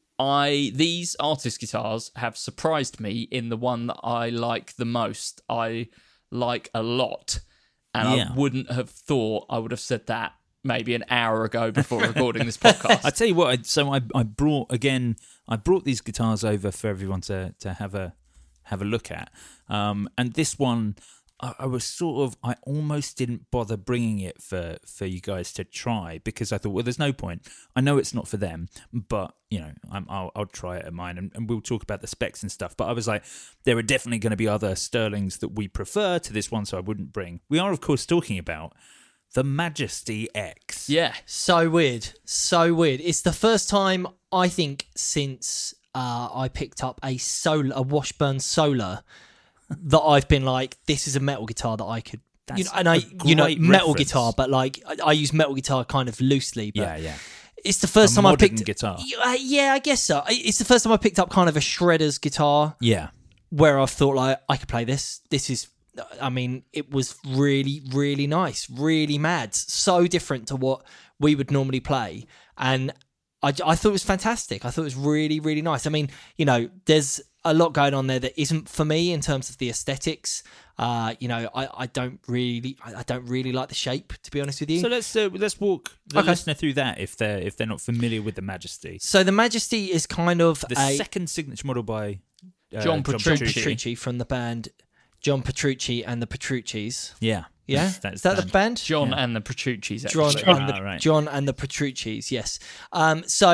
I these artist guitars have surprised me in the one that I like the most. I like a lot, and Yeah. I wouldn't have thought I would have said that maybe an hour ago before recording this podcast. I tell you what, I, so I, I brought again. I brought these guitars over for everyone to, to have a have a look at. Um, and this one, I, I was sort of, I almost didn't bother bringing it for, for you guys to try because I thought, well, there's no point. I know it's not for them, but you know, I'm, I'll I'll try it at mine, and, and we'll talk about the specs and stuff. But I was like, there are definitely going to be other Sterlings that we prefer to this one, so I wouldn't bring. We are, of course, talking about the Majesty X. Yeah. So weird. So weird. It's the first time, I think, since uh, I picked up a solar, a Washburn Solar, that I've been like, this is a metal guitar that I could, you know, That's and I, a you know, great metal reference. guitar, but like, I, I use metal guitar kind of loosely. But Yeah, yeah. It's the first A time I modern picked guitar. Yeah, yeah, I guess so. It's the first time I picked up kind of a Shredder's guitar Yeah. where I've thought like, I could play this. This is, I mean, it was really, really nice, really mad, so different to what we would normally play. And I, I thought it was fantastic. I thought it was really, really nice. I mean, you know, there's a lot going on there that isn't for me in terms of the aesthetics. Uh, you know, I, I don't really, I I don't really like the shape, to be honest with you. So let's uh, let's walk the Okay. listener through that if they're if they're not familiar with the Majesty. So the Majesty is kind of The a second signature model by uh, John Petrucci. Petrucci from the band John Petrucci and the Petruccis. Yeah, Yeah, That's is that the band. band? John Yeah. and the Petrucci's, John actually. and the Ah, right. John and the Petruccis. Yes. Um. So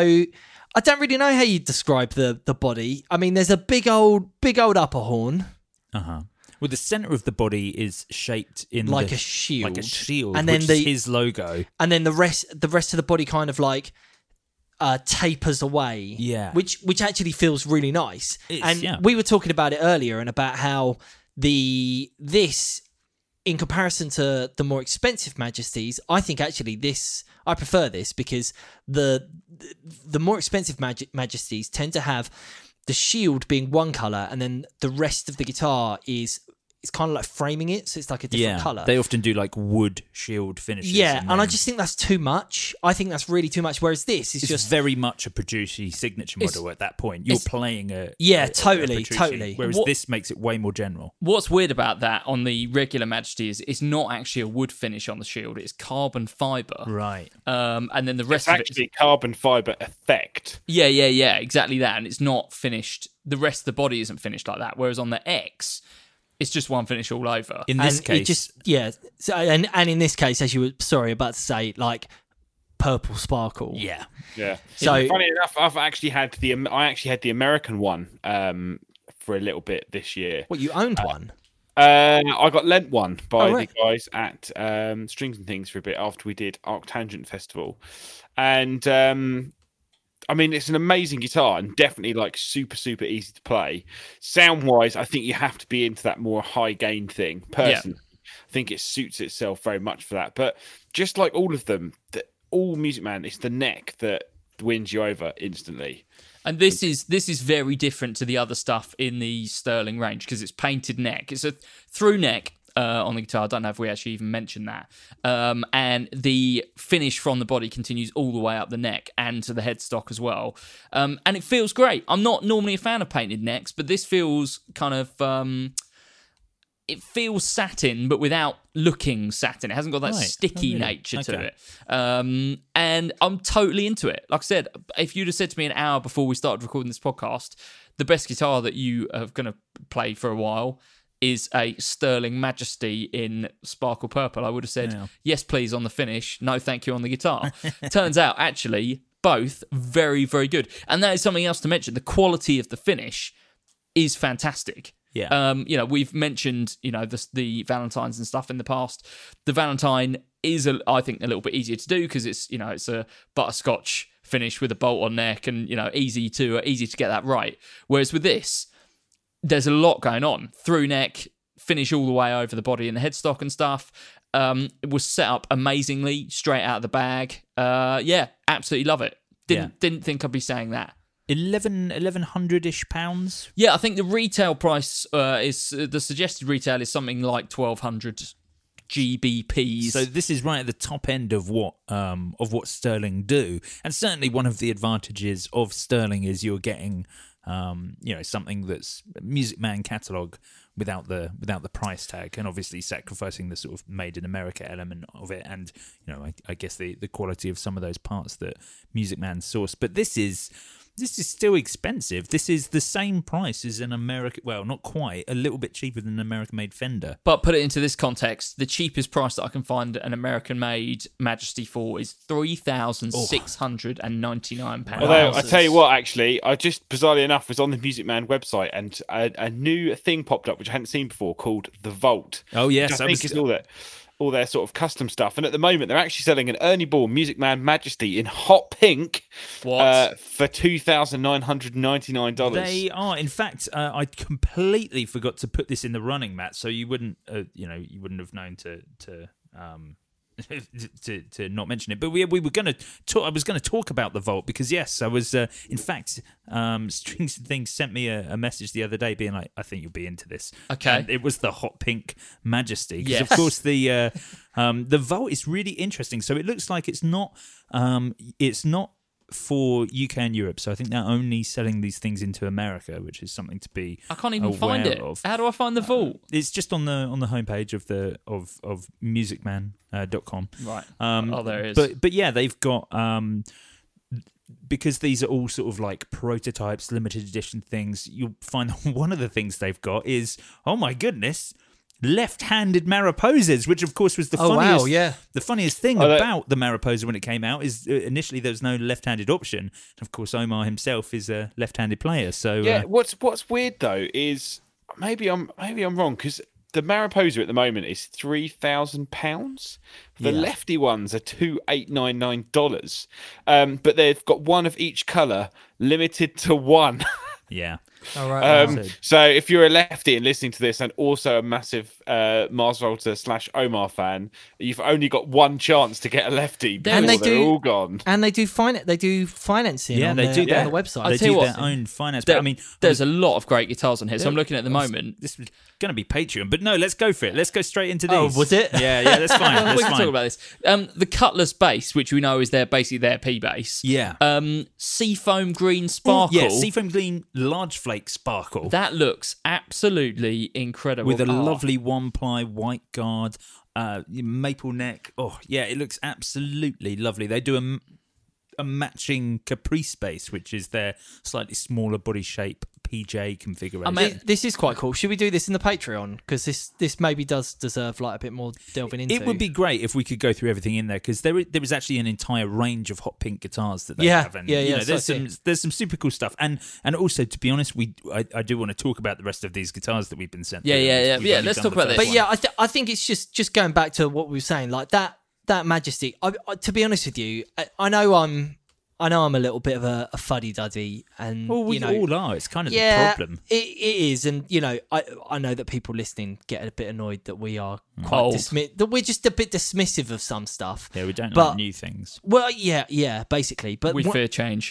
I don't really know how you describe the the body. I mean, there's a big old big old upper horn, Uh huh. Well, the center of the body is shaped in like the- a shield, like a shield, and then which the is his logo. and then the rest the rest of the body kind of like uh, tapers away. Yeah. which which actually feels really nice. It's- and yeah. we were talking about it earlier and about how the this in comparison to the more expensive Majesties, I think actually this I prefer this because the the more expensive Maj- Majesties tend to have the shield being one color and then the rest of the guitar is it's kind of like framing it, so it's like a different Yeah, color. they often do like wood shield finishes. Yeah, and I then just think that's too much. I think that's really too much. Whereas this is it's just very much a Petrucci signature It's- model at that point. You're it's- playing a Yeah, a- a totally, Petrucci, totally. Whereas What- this makes it way more general. What's weird about that on the regular Majesty is it's not actually a wood finish on the shield, it's carbon fibre. Right. Um, and then the It's rest of it. actually carbon fiber effect. Yeah, yeah, yeah, exactly that. And it's not finished. The rest of the body isn't finished like that. Whereas on the X, it's just one finish all over. In this and case, it just yeah. So and and in this case, as you were sorry about to say, like purple sparkle. yeah. Yeah. So- funny enough, I've actually had the I actually had the American one um, for a little bit this year. What, you owned one? Uh, I got lent one by Oh, right. the guys at um, Strings and Things for a bit after we did Arctangent Festival, and um, I mean it's an amazing guitar and definitely like super super easy to play. Sound wise, I think you have to be into that more high gain thing personally. I think it suits itself very much for that. But just like all of them, the, all Music Man, it's the neck that wins you over instantly. And this is this is very different to the other stuff in the Sterling range because it's painted neck. It's a through neck uh, on the guitar. I don't know if we actually even mentioned that. Um, and the finish from the body continues all the way up the neck and to the headstock as well. Um, and it feels great. I'm not normally a fan of painted necks, but this feels kind of... Um, it feels satin, but without looking satin. It hasn't got that Right. sticky Oh, really? nature to Okay. it. Um, and I'm totally into it. Like I said, if you'd have said to me an hour before we started recording this podcast, the best guitar that you are going to play for a while is a Sterling Majesty in Sparkle Purple, I would have said, Yeah. yes, please, on the finish. No, thank you on the guitar. Turns out, actually, both very, very good. And that is something else to mention. The quality of the finish is fantastic. Yeah. Um, you know, we've mentioned, you know, the, the Valentines and stuff in the past. The Valentine is, a, I think, a little bit easier to do because it's, you know, it's a butterscotch finish with a bolt on neck and, you know, easy to uh, easy to get that right. Whereas with this, there's a lot going on. Through neck, finish all the way over the body and the headstock and stuff. Um, it was set up amazingly, straight out of the bag. Uh, yeah, absolutely love it. Didn't Yeah. didn't think I'd be saying that. eleven, eleven hundred-ish pounds. Yeah, I think the retail price uh, is uh, the suggested retail is something like twelve hundred G B Ps. So this is right at the top end of what um, of what Sterling do, and certainly one of the advantages of Sterling is you're getting um, you know something that's Music Man catalogue without the without the price tag, and obviously sacrificing the sort of made in America element of it, and you know I, I guess the the quality of some of those parts that Music Man sourced. But this is. This is still expensive. This is the same price as an American... Well, not quite. A little bit cheaper than an American-made Fender. But put it into this context, the cheapest price that I can find an American-made Majesty for is three thousand six hundred ninety-nine pounds. Although, I tell you what, actually, I just, bizarrely enough, was on the Music Man website and a, a new thing popped up, which I hadn't seen before, called The Vault. Oh, yes. Which I I think was- is all that... all their sort of custom stuff. And at the moment, they're actually selling an Ernie Ball Music Man Majesty in hot pink What? Uh, for two thousand nine hundred ninety-nine dollars. They are. In fact, uh, I completely forgot to put this in the running, Matt. So you wouldn't, uh, you know, you wouldn't have known to to um, to to not mention it. But we we were going to talk. I was going to talk about the Vault because yes, I was. Uh, in fact, um, Strings and Things sent me a, a message the other day, being like, "I think you'll be into this." Okay. And it was the hot pink Majesty. Because Yes. of course the uh, um, the Vault is really interesting. So it looks like it's not um, it's not. for U K and Europe, so I think they're only selling these things into America, which is something to be. I can't even aware find it. Of. How do I find the vault? It's just on the on the homepage of the of of music man dot com. Right. Um, Oh, there it is. But but yeah, they've got um, because these are all sort of like prototypes, limited edition things. You'll find that one of the things they've got is, oh my goodness, left-handed Mariposas, which of course was the Oh, wow, funniest. yeah. The funniest thing Oh, that- about the Mariposa when it came out is uh, initially there was no left-handed option. And of course, Omar himself is a left-handed player, so Yeah, uh, what's what's weird though is maybe I'm maybe I'm wrong because the Mariposa at the moment is three thousand pounds. The Yeah. lefty ones are two eight nine nine dollars, um, but they've got one of each color, limited to one. yeah. All right. Um, so if you're a lefty and listening to this and also a massive uh, Mars Volta slash Omar fan, you've only got one chance to get a lefty before And they they're do- all gone. and they do fin- they do financing. Yeah, on they their, do that. on the website. I'll They tell you do what, their own finance. There- But I mean, there's a lot of great guitars on here. So I'm looking at the moment. this was going to be Patreon, but no, let's go for it. Let's go straight into Oh, these. was it? Yeah, yeah, that's fine. That's we can fine. talk about this. Um, the Cutlass bass, which we know is their basically their P bass. Yeah. Um, Seafoam Green Ooh, Sparkle. yeah, Seafoam Green Large Flake Sparkle. That looks absolutely incredible. with a Oh, lovely one ply white guard, uh, maple neck. Oh, yeah, it looks absolutely lovely. They do a, m- a matching Caprice bass, which is their slightly smaller body shape P J configuration. I mean, Thi- this is quite cool. Should we do this in the Patreon? Because this this maybe does deserve like a bit more delving into. it would be great if we could go through everything in there because there is, there is actually an entire range of hot pink guitars that they Yeah, have. And, yeah, you yeah, know, there's so I some see. there's some super cool stuff. And and also, to be honest, we I, I do want to talk about the rest of these guitars that we've been sent. Yeah, through. yeah, yeah, We've yeah, only let's done talk the about first this. But one. yeah, I, th- I think it's just just going back to what we were saying, like that that Majesty. I, I, to be honest with you, I, I know I'm I know I'm a little bit of a, a fuddy duddy, and Well, we you know, all are. It's kind of yeah, the problem. It, it is, and you know, I I know that people listening get a bit annoyed that we are quite Old. dismiss. That we're just a bit dismissive of some stuff. Yeah, we don't But- like new things. Well, yeah, yeah, basically. But We wh- fear change.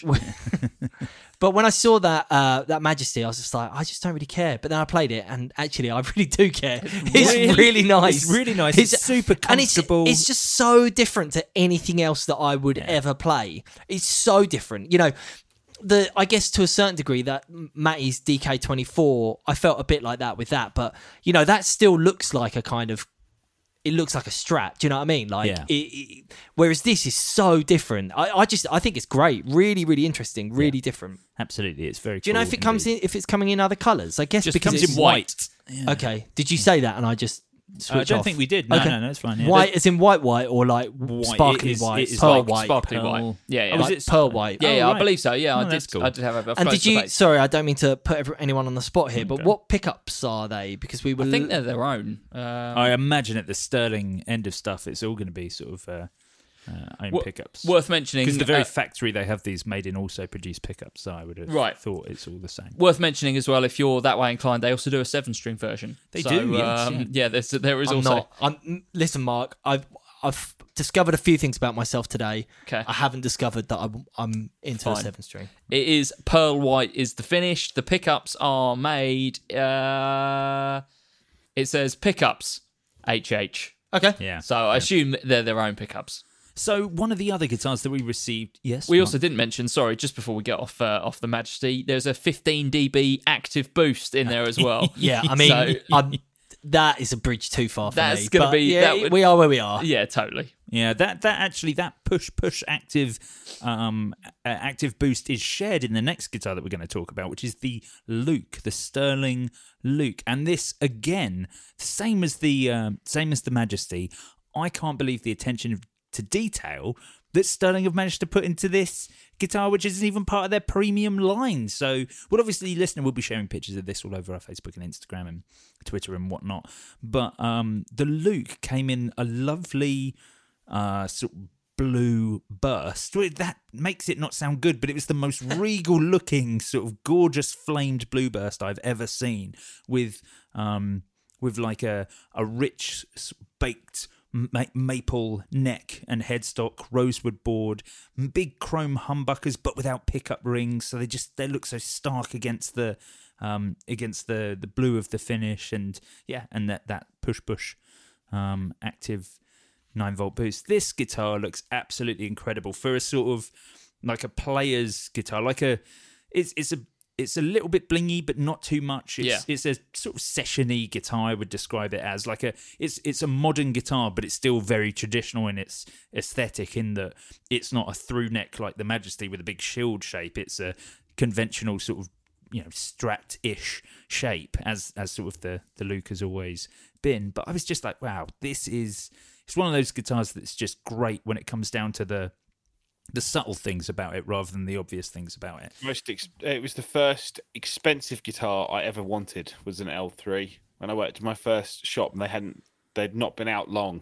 But when I saw that uh, that Majesty, I was just like, I just don't really care. But then I played it, and actually, I really do care. It's really, really- nice. it's really nice. It's super and it's- comfortable. It's, just so different to anything else that I would ever play. It's so different. You know, the I guess to a certain degree that Matty's D K twenty-four, I felt a bit like that with that. But you know, that still looks like a kind of. It looks like a Strat. Do you know what I mean? Like, Yeah. it, it, whereas this is so different. I, I just, I think it's great. Really, really interesting. Really different. Absolutely, it's very. Do you know if it comes in, if it's coming in other colours? I guess Just because comes it's in white. Yeah. Okay. Did you say that and I just Uh, I switched don't off? think we did. No, Okay. no, no, it's fine. Yeah. White as in white, white, or like White. sparkly It is- white, it is pearl like white, Sparkly pearl- white. Yeah, yeah. Oh, like is it pearl white. Yeah, Oh, yeah, I right. believe so. Yeah, Oh, I that's did. cool. I did have a. a And close did you? debate. Sorry, I don't mean to put every, anyone on the spot here, but Okay. what pickups are they? Because we were. I think they're their own. Um, I imagine at the Sterling end of stuff, it's all going to be sort of uh, uh, own wo- pickups. worth mentioning. Because the very uh, factory they have these made in also produce pickups, so I would have Right. thought it's all the same. Worth mentioning as well, if you're that way inclined, they also do a seven-string version. They So, do, yes, Um, yeah. yeah, there's, there is I'm also. not. I'm, listen, Mark. I've I've discovered a few things about myself today. Okay. I haven't discovered that I'm, I'm into a Fine. seven string. It is pearl white is the finish. The pickups are made. Uh, it says pickups H H. Okay. Yeah. So I assume that they're their own pickups. So one of the other guitars that we received, yes, We Mark? also didn't mention, sorry, just before we get off uh, off the Majesty, there's a fifteen decibel active boost in there as well. Yeah, I mean, So- I'm, that is a bridge too far for That's me. gonna but be- Yeah, that would- we are where we are. Yeah, totally. Yeah, that that actually that push push active um uh, active boost is shared in the next guitar that we're going to talk about, which is the Luke, the Sterling Luke, and this again, same as the um, same as the Majesty. I can't believe the attention to detail that Sterling have managed to put into this guitar, which isn't even part of their premium line. So, well, obviously, listener will be sharing pictures of this all over our Facebook and Instagram and Twitter and whatnot. But um, the Luke came in a lovely uh, sort of blue burst. Well, that makes it not sound good, but it was the most regal looking, sort of gorgeous flamed blue burst I've ever seen, with um, with like a a rich s- baked ma- maple neck and headstock, rosewood board, big chrome humbuckers, but without pickup rings. So they just they look so stark against the um, against the the blue of the finish, and yeah, and that that push push um, active nine volt boost. This guitar looks absolutely incredible for a sort of like a player's guitar, like a it's it's a it's a little bit blingy, but not too much. It's, Yeah. it's a sort of session-y guitar, I would describe it as. Like a, it's it's a modern guitar, but it's still very traditional in its aesthetic. In that it's not a through neck like the Majesty with a big shield shape. It's a conventional sort of, you know, Strat-ish shape, as as sort of the the Luke has always been. But I was just like, wow, this is it's one of those guitars that's just great when it comes down to the the subtle things about it rather than the obvious things about it. Most ex- it was the first expensive guitar I ever wanted was an L three. When I worked at my first shop, and they hadn't they'd not been out long,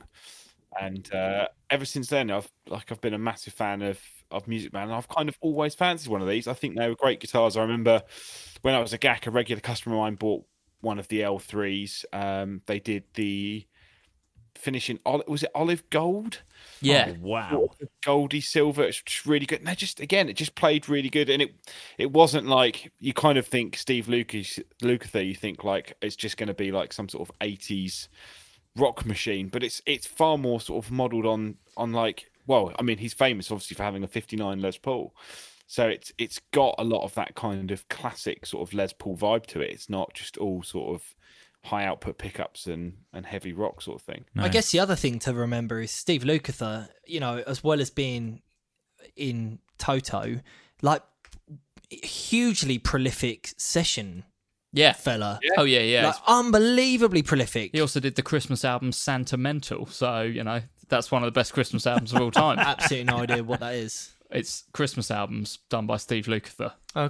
and uh, ever since then, I've like I've been a massive fan of of Music Man. And I've kind of always fancied one of these. I think they were great guitars. I remember when I was a G A C, a regular customer of mine bought one of the L threes. Um, they did the finishing. Was it olive gold? Yeah. Oh, wow. Goldy silver. It's just really good. And they just again, it just played really good. And it it wasn't like you kind of think Steve Lucas Lukather, you think like it's just going to be like some sort of eighties rock machine, but it's it's far more sort of modelled on on like, well, I mean, he's famous obviously for having a fifty-nine Les Paul. So it's it's got a lot of that kind of classic sort of Les Paul vibe to it. It's not just all sort of high output pickups and, and heavy rock sort of thing. I guess the other thing to remember is Steve Lukather, you know, as well as being in Toto, like hugely prolific session Yeah. fella. Oh, yeah, yeah. Like, unbelievably prolific. He also did the Christmas album Sentimental. So, you know, that's one of the best Christmas albums of all time. Absolutely no idea what that is. It's Christmas albums done by Steve Lukather. Okay.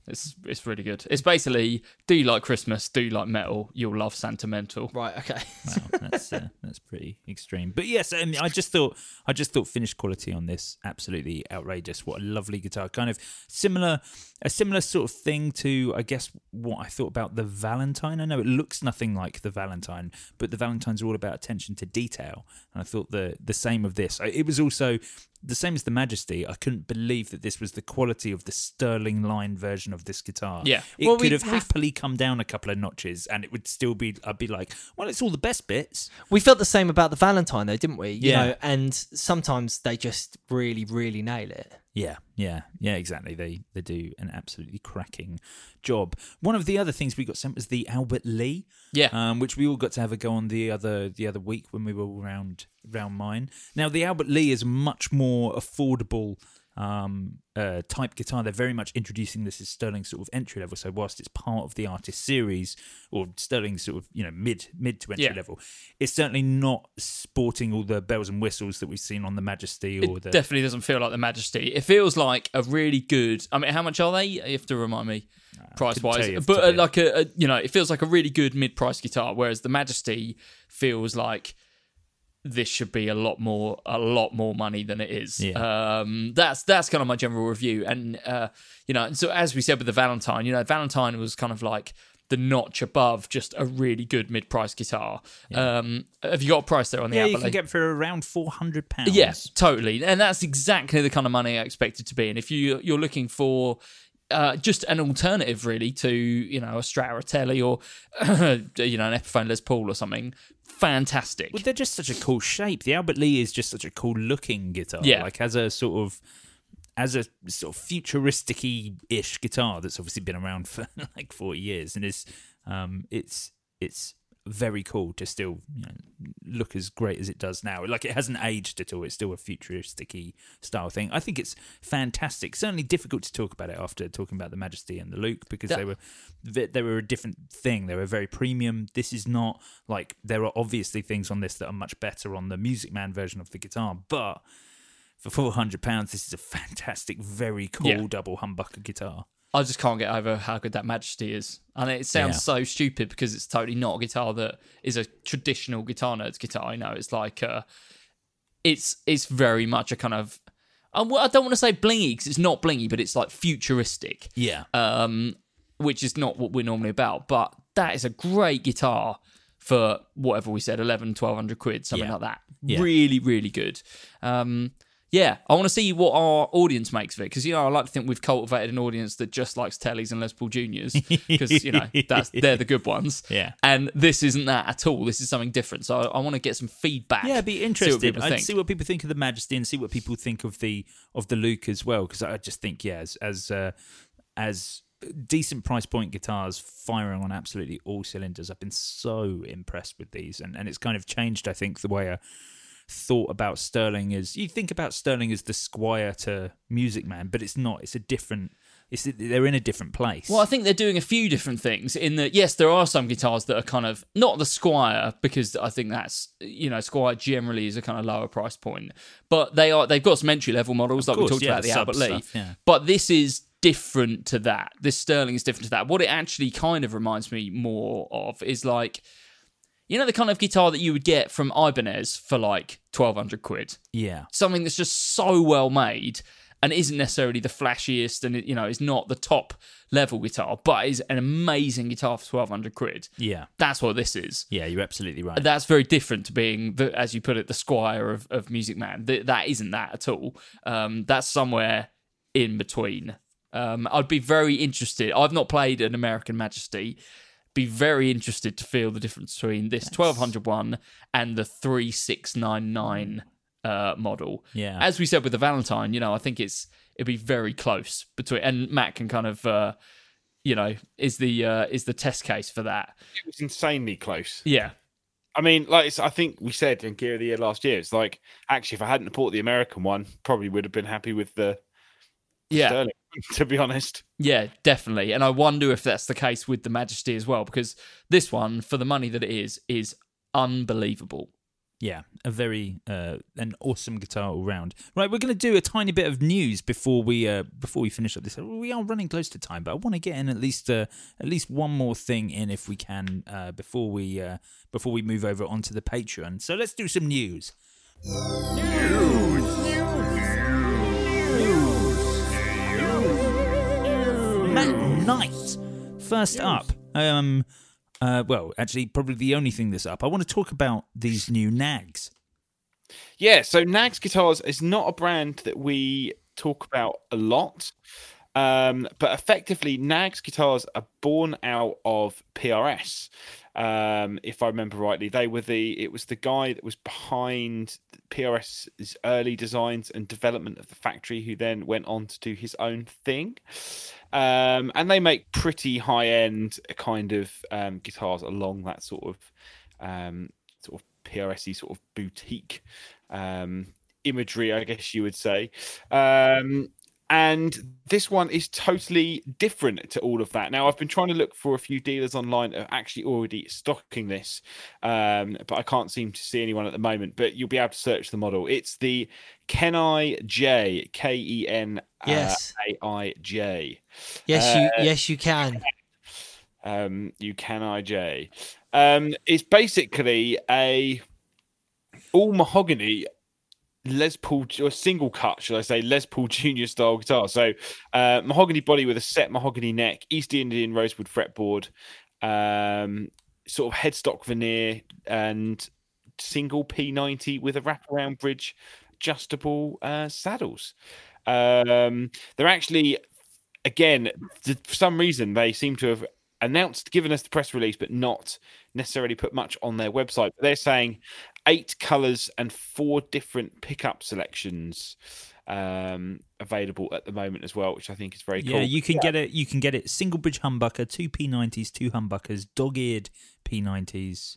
It's it's really good. It's basically, do you like Christmas? Do you like metal? You'll love Sentimental. Right. Okay. Wow, that's uh, that's pretty extreme. But yes, I, mean, I just thought I just thought finished quality on this absolutely outrageous. What a lovely guitar. Kind of similar, a similar sort of thing to, I guess, what I thought about the Valentine. I know it looks nothing like the Valentine, but the Valentines are all about attention to detail, and I thought the the same of this. It was also the same as the Majesty. I couldn't believe that this was the quality of the Sterling Line version of this guitar. Yeah. It Well, could we- have we- happily come down a couple of notches and it would still be, I'd be like, well, it's all the best bits. We felt the same about the Valentine, though, didn't we? You Yeah. know, and sometimes they just really, really nail it. Yeah, yeah, yeah, exactly. They they do an absolutely cracking job. One of the other things we got sent was the Albert Lee, Yeah. um, which we all got to have a go on the other the other week when we were all round round mine. Now the Albert Lee is much more affordable um, uh, type guitar. They're very much introducing this as Sterling's sort of entry level. So whilst it's part of the artist series or Sterling's sort of you know mid mid to entry Yeah. level, it's certainly not sporting all the bells and whistles that we've seen on the Majesty or It the definitely doesn't feel like the Majesty. It feels like a really good. I mean, how much are they? You have to remind me, price couldn't tell wise. you off the But top uh, of your like a, a, you know, it feels like a really good mid-price guitar. Whereas the Majesty feels like this should be a lot more, a lot more money than it is. Yeah. Um, that's that's kind of my general review. And uh, you know, and so as we said with the Valentine, you know, Valentine was kind of like the notch above just a really good mid-price guitar. Um, have you got a price there on the yeah, you Albert can Lee? get for around four hundred pounds. Yes, totally, and that's exactly the kind of money I expected to be. And if you you're looking for uh, just an alternative, really, to you know a Stratotelli or you know an Epiphone Les Paul or something, fantastic. Well, they're just such a cool shape. The Albert Lee is just such a cool looking guitar. Yeah. Like as a sort of as a sort of futuristic-y ish guitar that's obviously been around for like forty years and is um it's it's very cool to still you know look as great as it does now. Like it hasn't aged at all. It's still a futuristic-y style thing. I think it's fantastic. Certainly difficult to talk about it after talking about the Majesty and the Luke because That- they were they, they were a different thing. They were very premium. This is not like there are obviously things on this that are much better on the Music Man version of the guitar, but for four hundred pounds, this is a fantastic, very cool Yeah. double humbucker guitar. I just can't get over how good that Majesty is. And it sounds Yeah. so stupid because it's totally not a guitar that is a traditional guitar nerd's guitar. You know, it's like uh it's it's very much a kind of I I don't want to say blingy because it's not blingy, but it's like futuristic. Yeah. Um, which is not what we're normally about. But that is a great guitar for whatever we said, eleven, twelve hundred quid, something Yeah. like that. Yeah. Really, really good. Um, yeah, I want to see what our audience makes of it because you know I like to think we've cultivated an audience that just likes Tellys and Les Paul Juniors because you know that's they're the good ones. Yeah. and this isn't that at all. This is something different. So I, I want to get some feedback. Yeah, I'd be see what interested. people I'd think. see what people think of the Majesty and see what people think of the of the Luke as well. Because I just think, yeah, as as, uh, as decent price point guitars firing on absolutely all cylinders, I've been so impressed with these, and and it's kind of changed, I think, the way I thought about Sterling. Is you think about Sterling as the Squire to Music Man, but it's not. It's a different. It's they're in a different place. Well, I think they're doing a few different things. In that, yes, there are some guitars that are kind of not the Squire because I think that's you know Squire generally is a kind of lower price point, but they are they've got some entry level models like course, we talked yeah, about the the sub Albert Lee. stuff, yeah. But this is different to that. This Sterling is different to that. What it actually kind of reminds me more of is like you know the kind of guitar that you would get from Ibanez for like twelve hundred quid. yeah, Something that's just so well made and isn't necessarily the flashiest and, you know, is not the top level guitar, but is an amazing guitar for twelve hundred quid. yeah, That's what this is. yeah. You're absolutely right. That's very different to being, the, as you put it, the Squire of, of Music Man. Th- that isn't that at all. Um, that's somewhere in between. Um, I'd be very interested. I've not played an American Majesty. Be very interested to feel the difference between this twelve hundred one and the three six nine nine uh, model. Yeah. As we said with the Valentine, you know, I think it's it'd be very close between, and Matt can kind of, uh, you know, is the uh, is the test case for that. It was insanely close. Yeah. I mean, like it's, I think we said in Gear of the Year last year, it's like actually if I hadn't bought the American one, probably would have been happy with the Yeah. Sterling, to be honest. Yeah, definitely. And I wonder if that's the case with the Majesty as well, because this one, for the money that it is, is unbelievable. Yeah, a very uh, an awesome guitar all round. Right, we're going to do a tiny bit of news before we uh, before we finish up this. We are running close to time, but I want to get in at least uh, at least one more thing in if we can uh, before we uh, before we move over onto the Patreon. So let's do some news. News. Matt Knight, first up. Um. Uh, well, actually, probably the only thing that's up. I want to talk about these new Nags. Yeah, so Nags Guitars is not a brand that we talk about a lot, um, but effectively, Nags Guitars are born out of P R S. Um, if I remember rightly, they were the it was the guy that was behind PRS's early designs and development of the factory, who then went on to do his own thing. Um, and they make pretty high end kind of um, guitars along that sort of um, sort of P R S-y sort of boutique um, imagery, I guess you would say. Um, and this one is totally different to all of that. Now, I've been trying to look for a few dealers online that are actually already stocking this, um, but I can't seem to see anyone at the moment. But you'll be able to search the model. It's the Kenai J, K E N Yes. A I J. Yes, you. Uh, Yes, you can. Um, you Kenai J. Um, it's basically a all mahogany Les Paul, or single cut, should I say, Les Paul Junior style guitar. So uh, mahogany body with a set mahogany neck, East Indian rosewood fretboard, um, sort of headstock veneer, and single P ninety with a wraparound bridge, adjustable uh, saddles. Um, they're actually, again, for some reason, they seem to have announced, given us the press release, but not necessarily put much on their website. But they're saying eight colours and four different pickup selections um, available at the moment as well, which I think is very cool. Yeah, you can yeah. get it. You can get it. Single bridge humbucker, two P nineties, two humbuckers, dog-eared P nineties.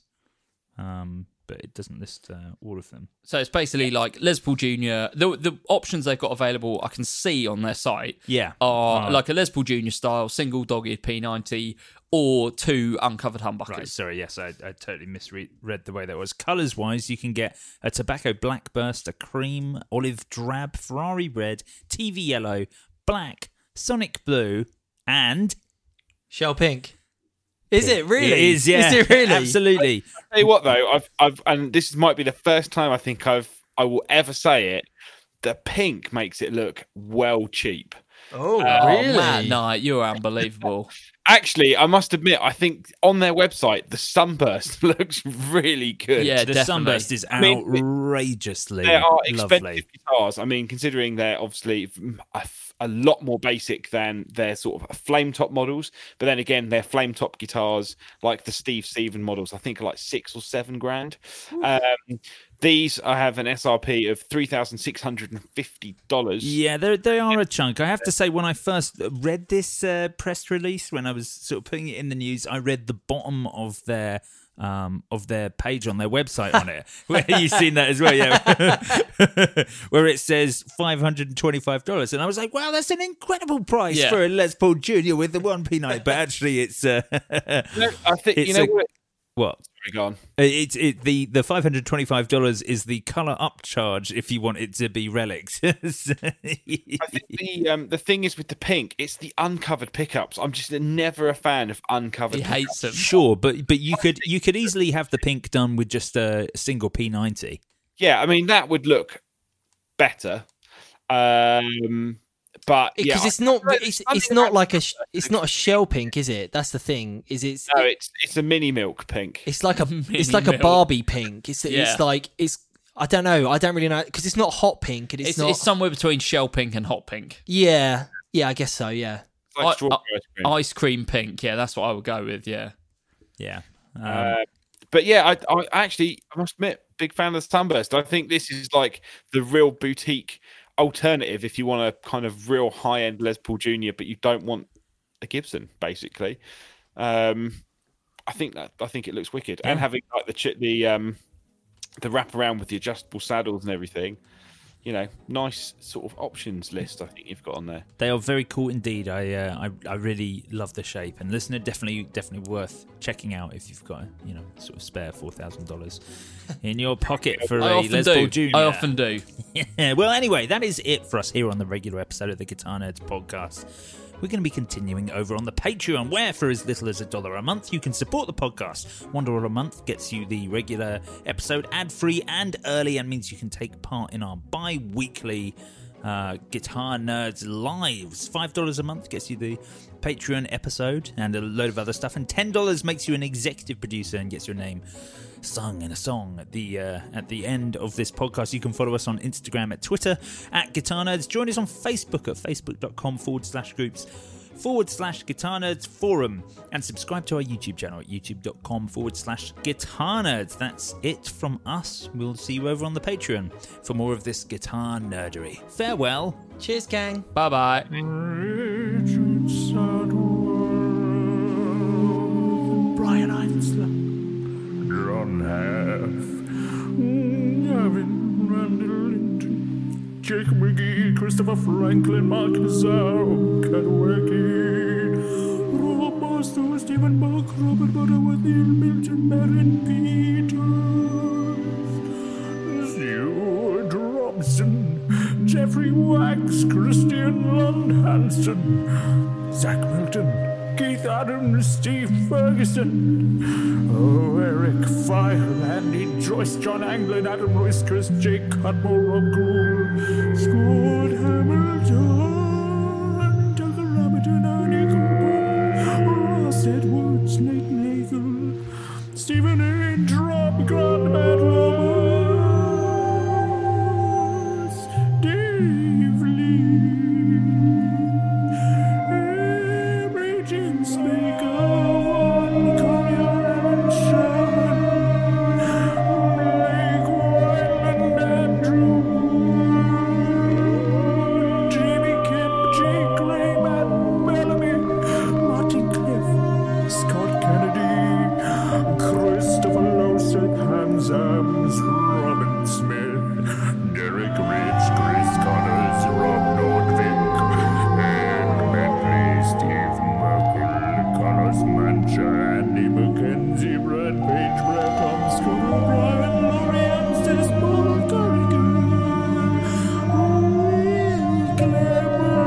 Um, but it doesn't list uh, all of them. So it's basically like Les Paul Junior The the options they've got available, I can see on their site, yeah, are oh. like a Les Paul Junior style single dog-eared P ninety or two uncovered humbuckers. Right, sorry, yes, I, I totally misread the way that was. Colours-wise, you can get a tobacco black burst, a cream, olive drab, Ferrari red, T V yellow, black, Sonic blue, and shell pink. Is it really? It is, yeah. Is it really? Absolutely. I'll tell you what, though, I've, I've, and this might be the first time I think I've, I will ever say it. The pink makes it look well cheap. Oh, uh, really? Oh, man, no, you're unbelievable. Actually, I must admit, I think on their website, the Sunburst looks really good. Yeah, the definitely. Sunburst is I mean, outrageously they are expensive lovely. guitars. I mean, considering they're obviously a, a lot more basic than their sort of flame top models, but then again, their flame top guitars, like the Steve Stephen models, I think are like six or seven grand. Um, these I have an S R P of three thousand six hundred and fifty dollars. Yeah, they they are a chunk. I have to say, when I first read this uh, press release, when I was sort of putting it in the news, I read the bottom of their um, of their page on their website on it. Where you've seen that as well, yeah. Where it says five hundred and twenty-five dollars, and I was like, "Wow, that's an incredible price yeah. for a Les Paul Junior with the one P ninety." But actually, it's uh, no, I think it's you know a, what. What? Sorry, go on. It's it the the five hundred twenty five dollars is the color up charge if you want it to be relics. I think the um the thing is with the pink, it's the uncovered pickups. I'm just never a fan of uncovered. He pickups. hates them. Sure, but but you could you could easily have the pink done with just a single P ninety. Yeah, I mean that would look better. Um, but because yeah, it's not I, it's it's not like a it's not a shell pink, is it? That's the thing. Is it's no, it's it's a mini milk pink. It's like a Mini it's like milk. a Barbie pink. It's Yeah. it's like it's I don't know. I don't really know because it's not hot pink and it's, It's, not. it's somewhere between shell pink and hot pink. Yeah, yeah, I guess so. Yeah. It's like I- strawberry I- ice cream. Ice cream pink, yeah, that's what I would go with, yeah. Yeah. Um, Uh, but yeah, I, I actually I must admit, big fan of the Sunburst. I think this is like the real boutique alternative if you want a kind of real high end Les Paul Junior, but you don't want a Gibson, basically. Um, I think that I think it looks wicked, and having like the ch- the um the wraparound with the adjustable saddles and everything. you know, nice sort of options list I think you've got on there. They are very cool indeed. I uh, I, I really love the shape, and listener, definitely definitely worth checking out if you've got, you know, sort of spare four thousand dollars in your pocket for I a often Les do. Paul Junior I often do. Yeah. Well, anyway, that is it for us here on the regular episode of the Guitar Nerds podcast. We're going to be continuing over on the Patreon, where for as little as a dollar a month, you can support the podcast. One dollar a month gets you the regular episode ad-free and early, and means you can take part in our bi-weekly uh, Guitar Nerds Lives. five dollars a month gets you the Patreon episode and a load of other stuff, and ten dollars makes you an executive producer and gets your name sung in a song at the uh, at the end of this podcast. You can follow us on Instagram, at Twitter at Guitar Nerds. Join us on Facebook at facebook.com forward slash groups forward slash Guitar Nerds Forum, and subscribe to our YouTube channel at youtube.com forward slash Guitar Nerds. That's it from us. We'll see you over on the Patreon for more of this guitar nerdery. Farewell. Cheers, gang. Bye bye. Brian Einsler. John Half, Gavin Randall Linton, Jake McGee, Christopher Franklin, Mark Lazaro, Kadwecki, Rob Boston, Stephen Buck, Robert Butterworth, Neil Milton, Marin Peters, Stuart Robson, Jeffrey Wax, Christian Lund Hansen, Zach Milton, Keith Adams, Steve Ferguson, oh, Eric Fire, Andy Joyce, John Anglin, Adam Royce, Chris, Jake Cutmore, Rob Gould, Scott Hamilton, Tucker Robertson, Ernie Cooper, Ross Edwards, Nate Nagel, Stephen A. Drop, Grant Matt Roberts, Dave Lee, James Baker, Collier, Evan Sherman, Blake Wyland, Andrew Wood, Jamie Kemp, Jake Gray, Matt Bellamy, Martin Cliff, Scott Kennedy, Christopher Lowson, Hans Ams, Robin Smith, Derek Rich, Chris Connors, Rob Nordvik, and Bentley, Steve Carlos Mancha, Andy McKenzie, Brad Page, Brad Tom, Scott O'Brien, Laurie Amstes, Paul Corrigan, Will Clemmer,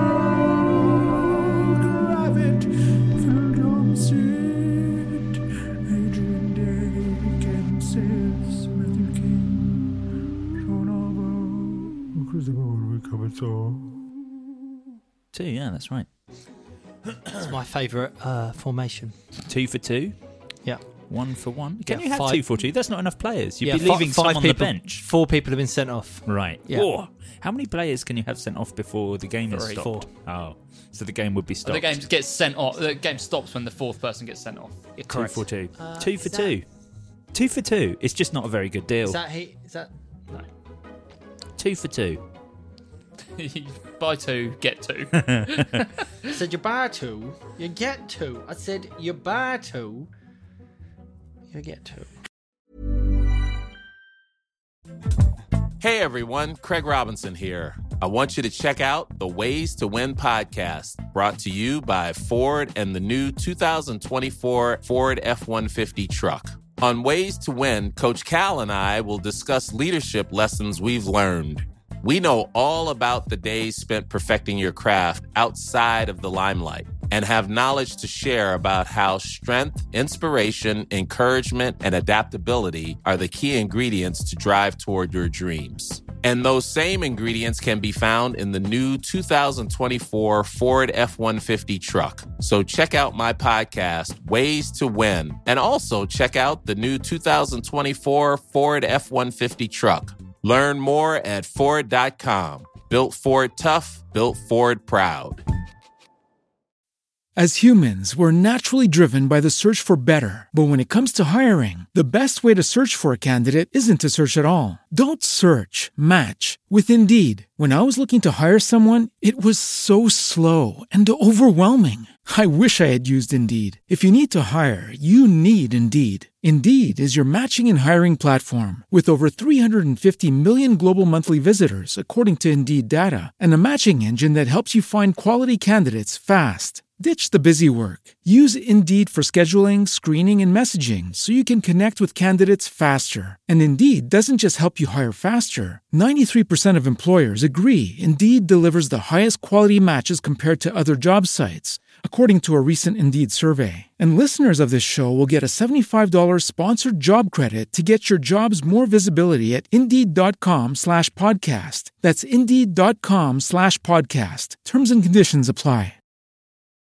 Gravit, Phil Domsit, Adrian Day, Ken Sims, Matthew King, Sean Arbo, Christopher Woodward, covered so. Two, yeah, that's right. It's my favourite uh, formation. Two for two? Yeah. One for one? Can Yeah, you have five- two for two? That's not enough players. You'd Yeah, be fi- leaving five some on people, the bench. Four people have been sent off. Right. Yeah. Oh, how many players can you have sent off before the game is Three. stopped? Oh, so the game would be stopped. The game gets sent off. The game stops when the fourth person gets sent off. Two Correct. for two. Uh, two for is that- two. Two for two. It's just not a very good deal. Is that he? Is that no? Two for two. Buy two, get two. I said you buy two, you get two. I said you buy two, you get two. Hey everyone, Craig Robinson here. I want you to check out the Ways to Win podcast, brought to you by Ford and the new two thousand twenty-four Ford F one fifty truck. On Ways to Win, Coach Cal and I will discuss leadership lessons we've learned. We know all about the days spent perfecting your craft outside of the limelight and have knowledge to share about how strength, inspiration, encouragement, and adaptability are the key ingredients to drive toward your dreams. And those same ingredients can be found in the new two thousand twenty-four Ford F one fifty truck. So check out my podcast, Ways to Win, and also check out the new two thousand twenty-four Ford F one fifty truck. Learn more at Ford dot com. Built Ford tough, built Ford proud. As humans, we're naturally driven by the search for better. But when it comes to hiring, the best way to search for a candidate isn't to search at all. Don't search, match with Indeed. When I was looking to hire someone, it was so slow and overwhelming. I wish I had used Indeed. If you need to hire, you need Indeed. Indeed is your matching and hiring platform with over three hundred fifty million global monthly visitors, according to Indeed data, and a matching engine that helps you find quality candidates fast. Ditch the busy work. Use Indeed for scheduling, screening, and messaging so you can connect with candidates faster. And Indeed doesn't just help you hire faster. ninety-three percent of employers agree Indeed delivers the highest quality matches compared to other job sites, according to a recent Indeed survey. And listeners of this show will get a seventy-five dollars sponsored job credit to get your jobs more visibility at Indeed.com slash podcast. That's Indeed.com slash podcast. Terms and conditions apply.